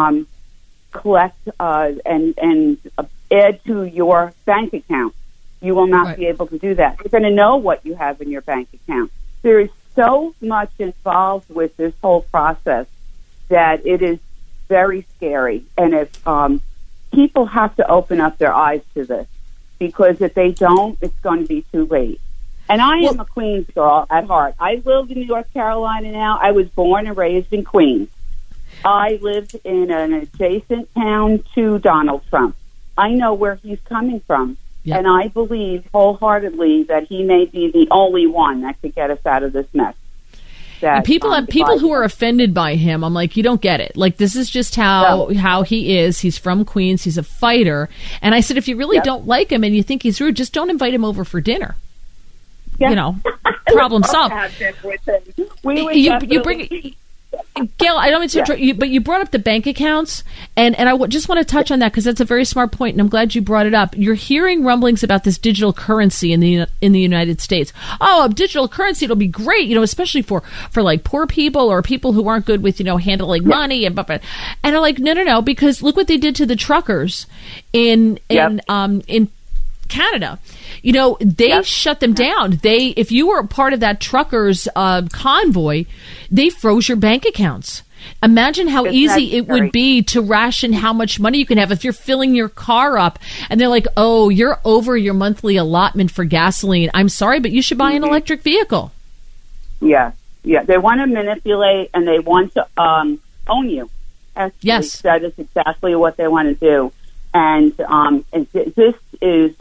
collect and add to your bank account. You will not be able to do that. You're going to know what you have in your bank account. There is so much involved with this whole process that it is very scary. And if people have to open up their eyes to this, because if they don't, it's going to be too late. And I am a Queens girl at heart. I live in North Carolina now. I was born and raised in Queens. I lived in an adjacent town to Donald Trump. I know where he's coming from. Yep. And I believe wholeheartedly that he may be the only one that could get us out of this mess. People who are offended by him. I'm like, you don't get it. Like, this is just how he is. He's from Queens. He's a fighter. And I said, if you really don't like him and you think he's rude, just don't invite him over for dinner. You know, problem solved. You bring Gail, I don't mean to interrupt you, but you brought up the bank accounts, and I just want to touch on that because that's a very smart point, and I'm glad you brought it up. You're hearing rumblings about this digital currency in the United States. Oh, a digital currency, it'll be great, you know, especially for like poor people or people who aren't good with, you know, handling money and I'm like, no, because look what they did to the truckers in Canada. You know, they shut them down. If you were a part of that truckers convoy, they froze your bank accounts. Imagine how easy it would be to ration how much money you can have if you're filling your car up and they're like, oh, you're over your monthly allotment for gasoline. I'm sorry, but you should buy an electric vehicle. Yeah. They want to manipulate and they want to own you. Actually, that is exactly what they want to do. And this is,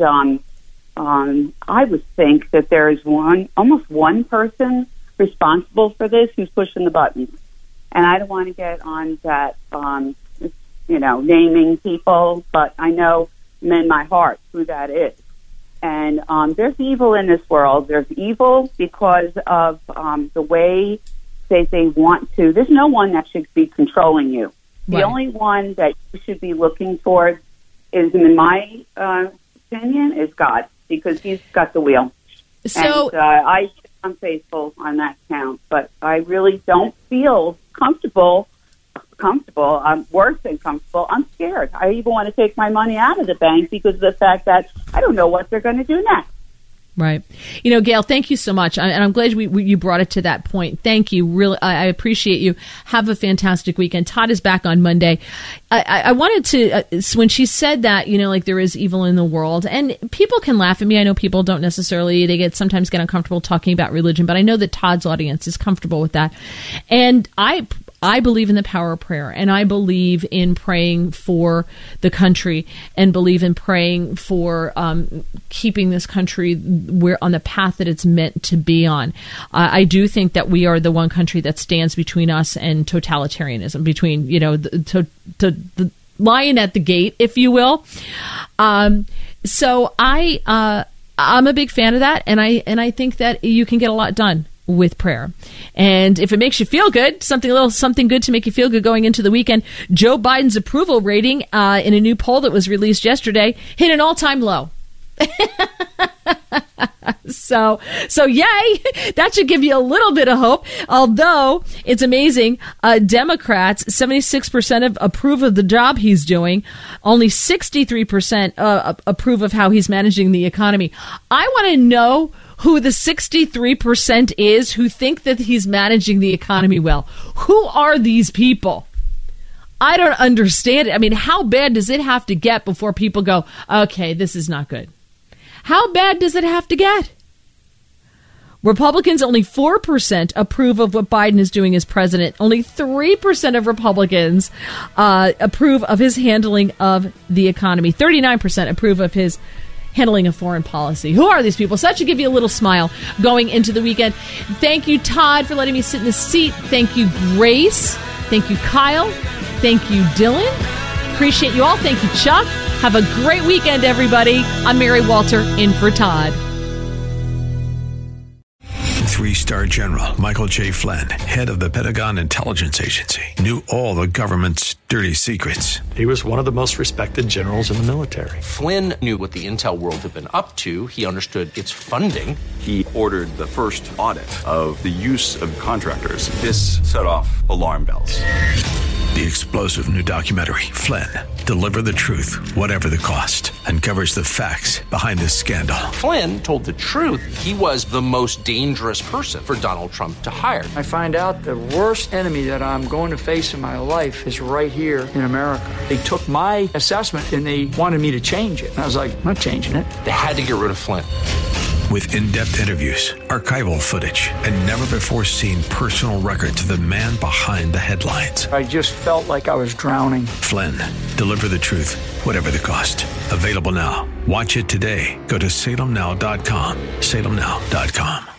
I would think that there is almost one person responsible for this who's pushing the buttons. And I don't want to get on that, naming people, but I know in my heart who that is. And there's evil in this world. There's evil because of the way they want to. There's no one that should be controlling you. The only one that you should be looking towards is, in my opinion, is God, because he's got the wheel. So and, I'm faithful on that count, but I really don't feel comfortable. I'm worse than comfortable. I'm scared. I even want to take my money out of the bank because of the fact that I don't know what they're going to do next. Right. You know, Gail, thank you so much. And I'm glad you brought it to that point. Thank you. Really, I appreciate you. Have a fantastic weekend. Todd is back on Monday. I wanted to, when she said that, like there is evil in the world, and people can laugh at me. I know people don't necessarily, they sometimes get uncomfortable talking about religion, but I know that Todd's audience is comfortable with that. And I believe in the power of prayer, and I believe in praying for the country and believe in praying for keeping this country on the path that it's meant to be on. I do think that we are the one country that stands between us and totalitarianism, between, the lion at the gate, if you will. So I'm a big fan of that, and I think that you can get a lot done with prayer. And if it makes you feel good, something good to make you feel good going into the weekend, Joe Biden's approval rating in a new poll that was released yesterday hit an all-time low. So yay! That should give you a little bit of hope. Although it's amazing, Democrats 76% approve of the job he's doing. Only 63% approve of how he's managing the economy. I want to know who the 63% is who think that he's managing the economy well. Who are these people? I don't understand it. I mean, how bad does it have to get before people go, okay, this is not good? How bad does it have to get? Republicans, only 4% approve of what Biden is doing as president. Only 3% of Republicans approve of his handling of the economy. 39% approve of his handling of foreign policy. Who are these people? So that should give you a little smile going into the weekend. Thank you, Todd, for letting me sit in the seat. Thank you, Grace. Thank you, Kyle. Thank you, Dylan. Appreciate you all. Thank you, Chuck. Have a great weekend, everybody. I'm Mary Walter, in for Todd. 3-star General Michael J. Flynn, head of the Pentagon Intelligence Agency, knew all the government's dirty secrets. He was one of the most respected generals in the military. Flynn knew what the intel world had been up to. He understood its funding. He ordered the first audit of the use of contractors. This set off alarm bells. The explosive new documentary, Flynn, Deliver the Truth, Whatever the Cost, uncovers the facts behind this scandal. Flynn told the truth. He was the most dangerous person for Donald Trump to hire. I find out the worst enemy that I'm going to face in my life is right here in America. They took my assessment and they wanted me to change it. And I was like, I'm not changing it. They had to get rid of Flynn. With in-depth interviews, archival footage, and never-before-seen personal records of the man behind the headlines. I just felt like I was drowning. Flynn, Deliver the Truth, Whatever the Cost. Available now. Watch it today. Go to salemnow.com. salemnow.com.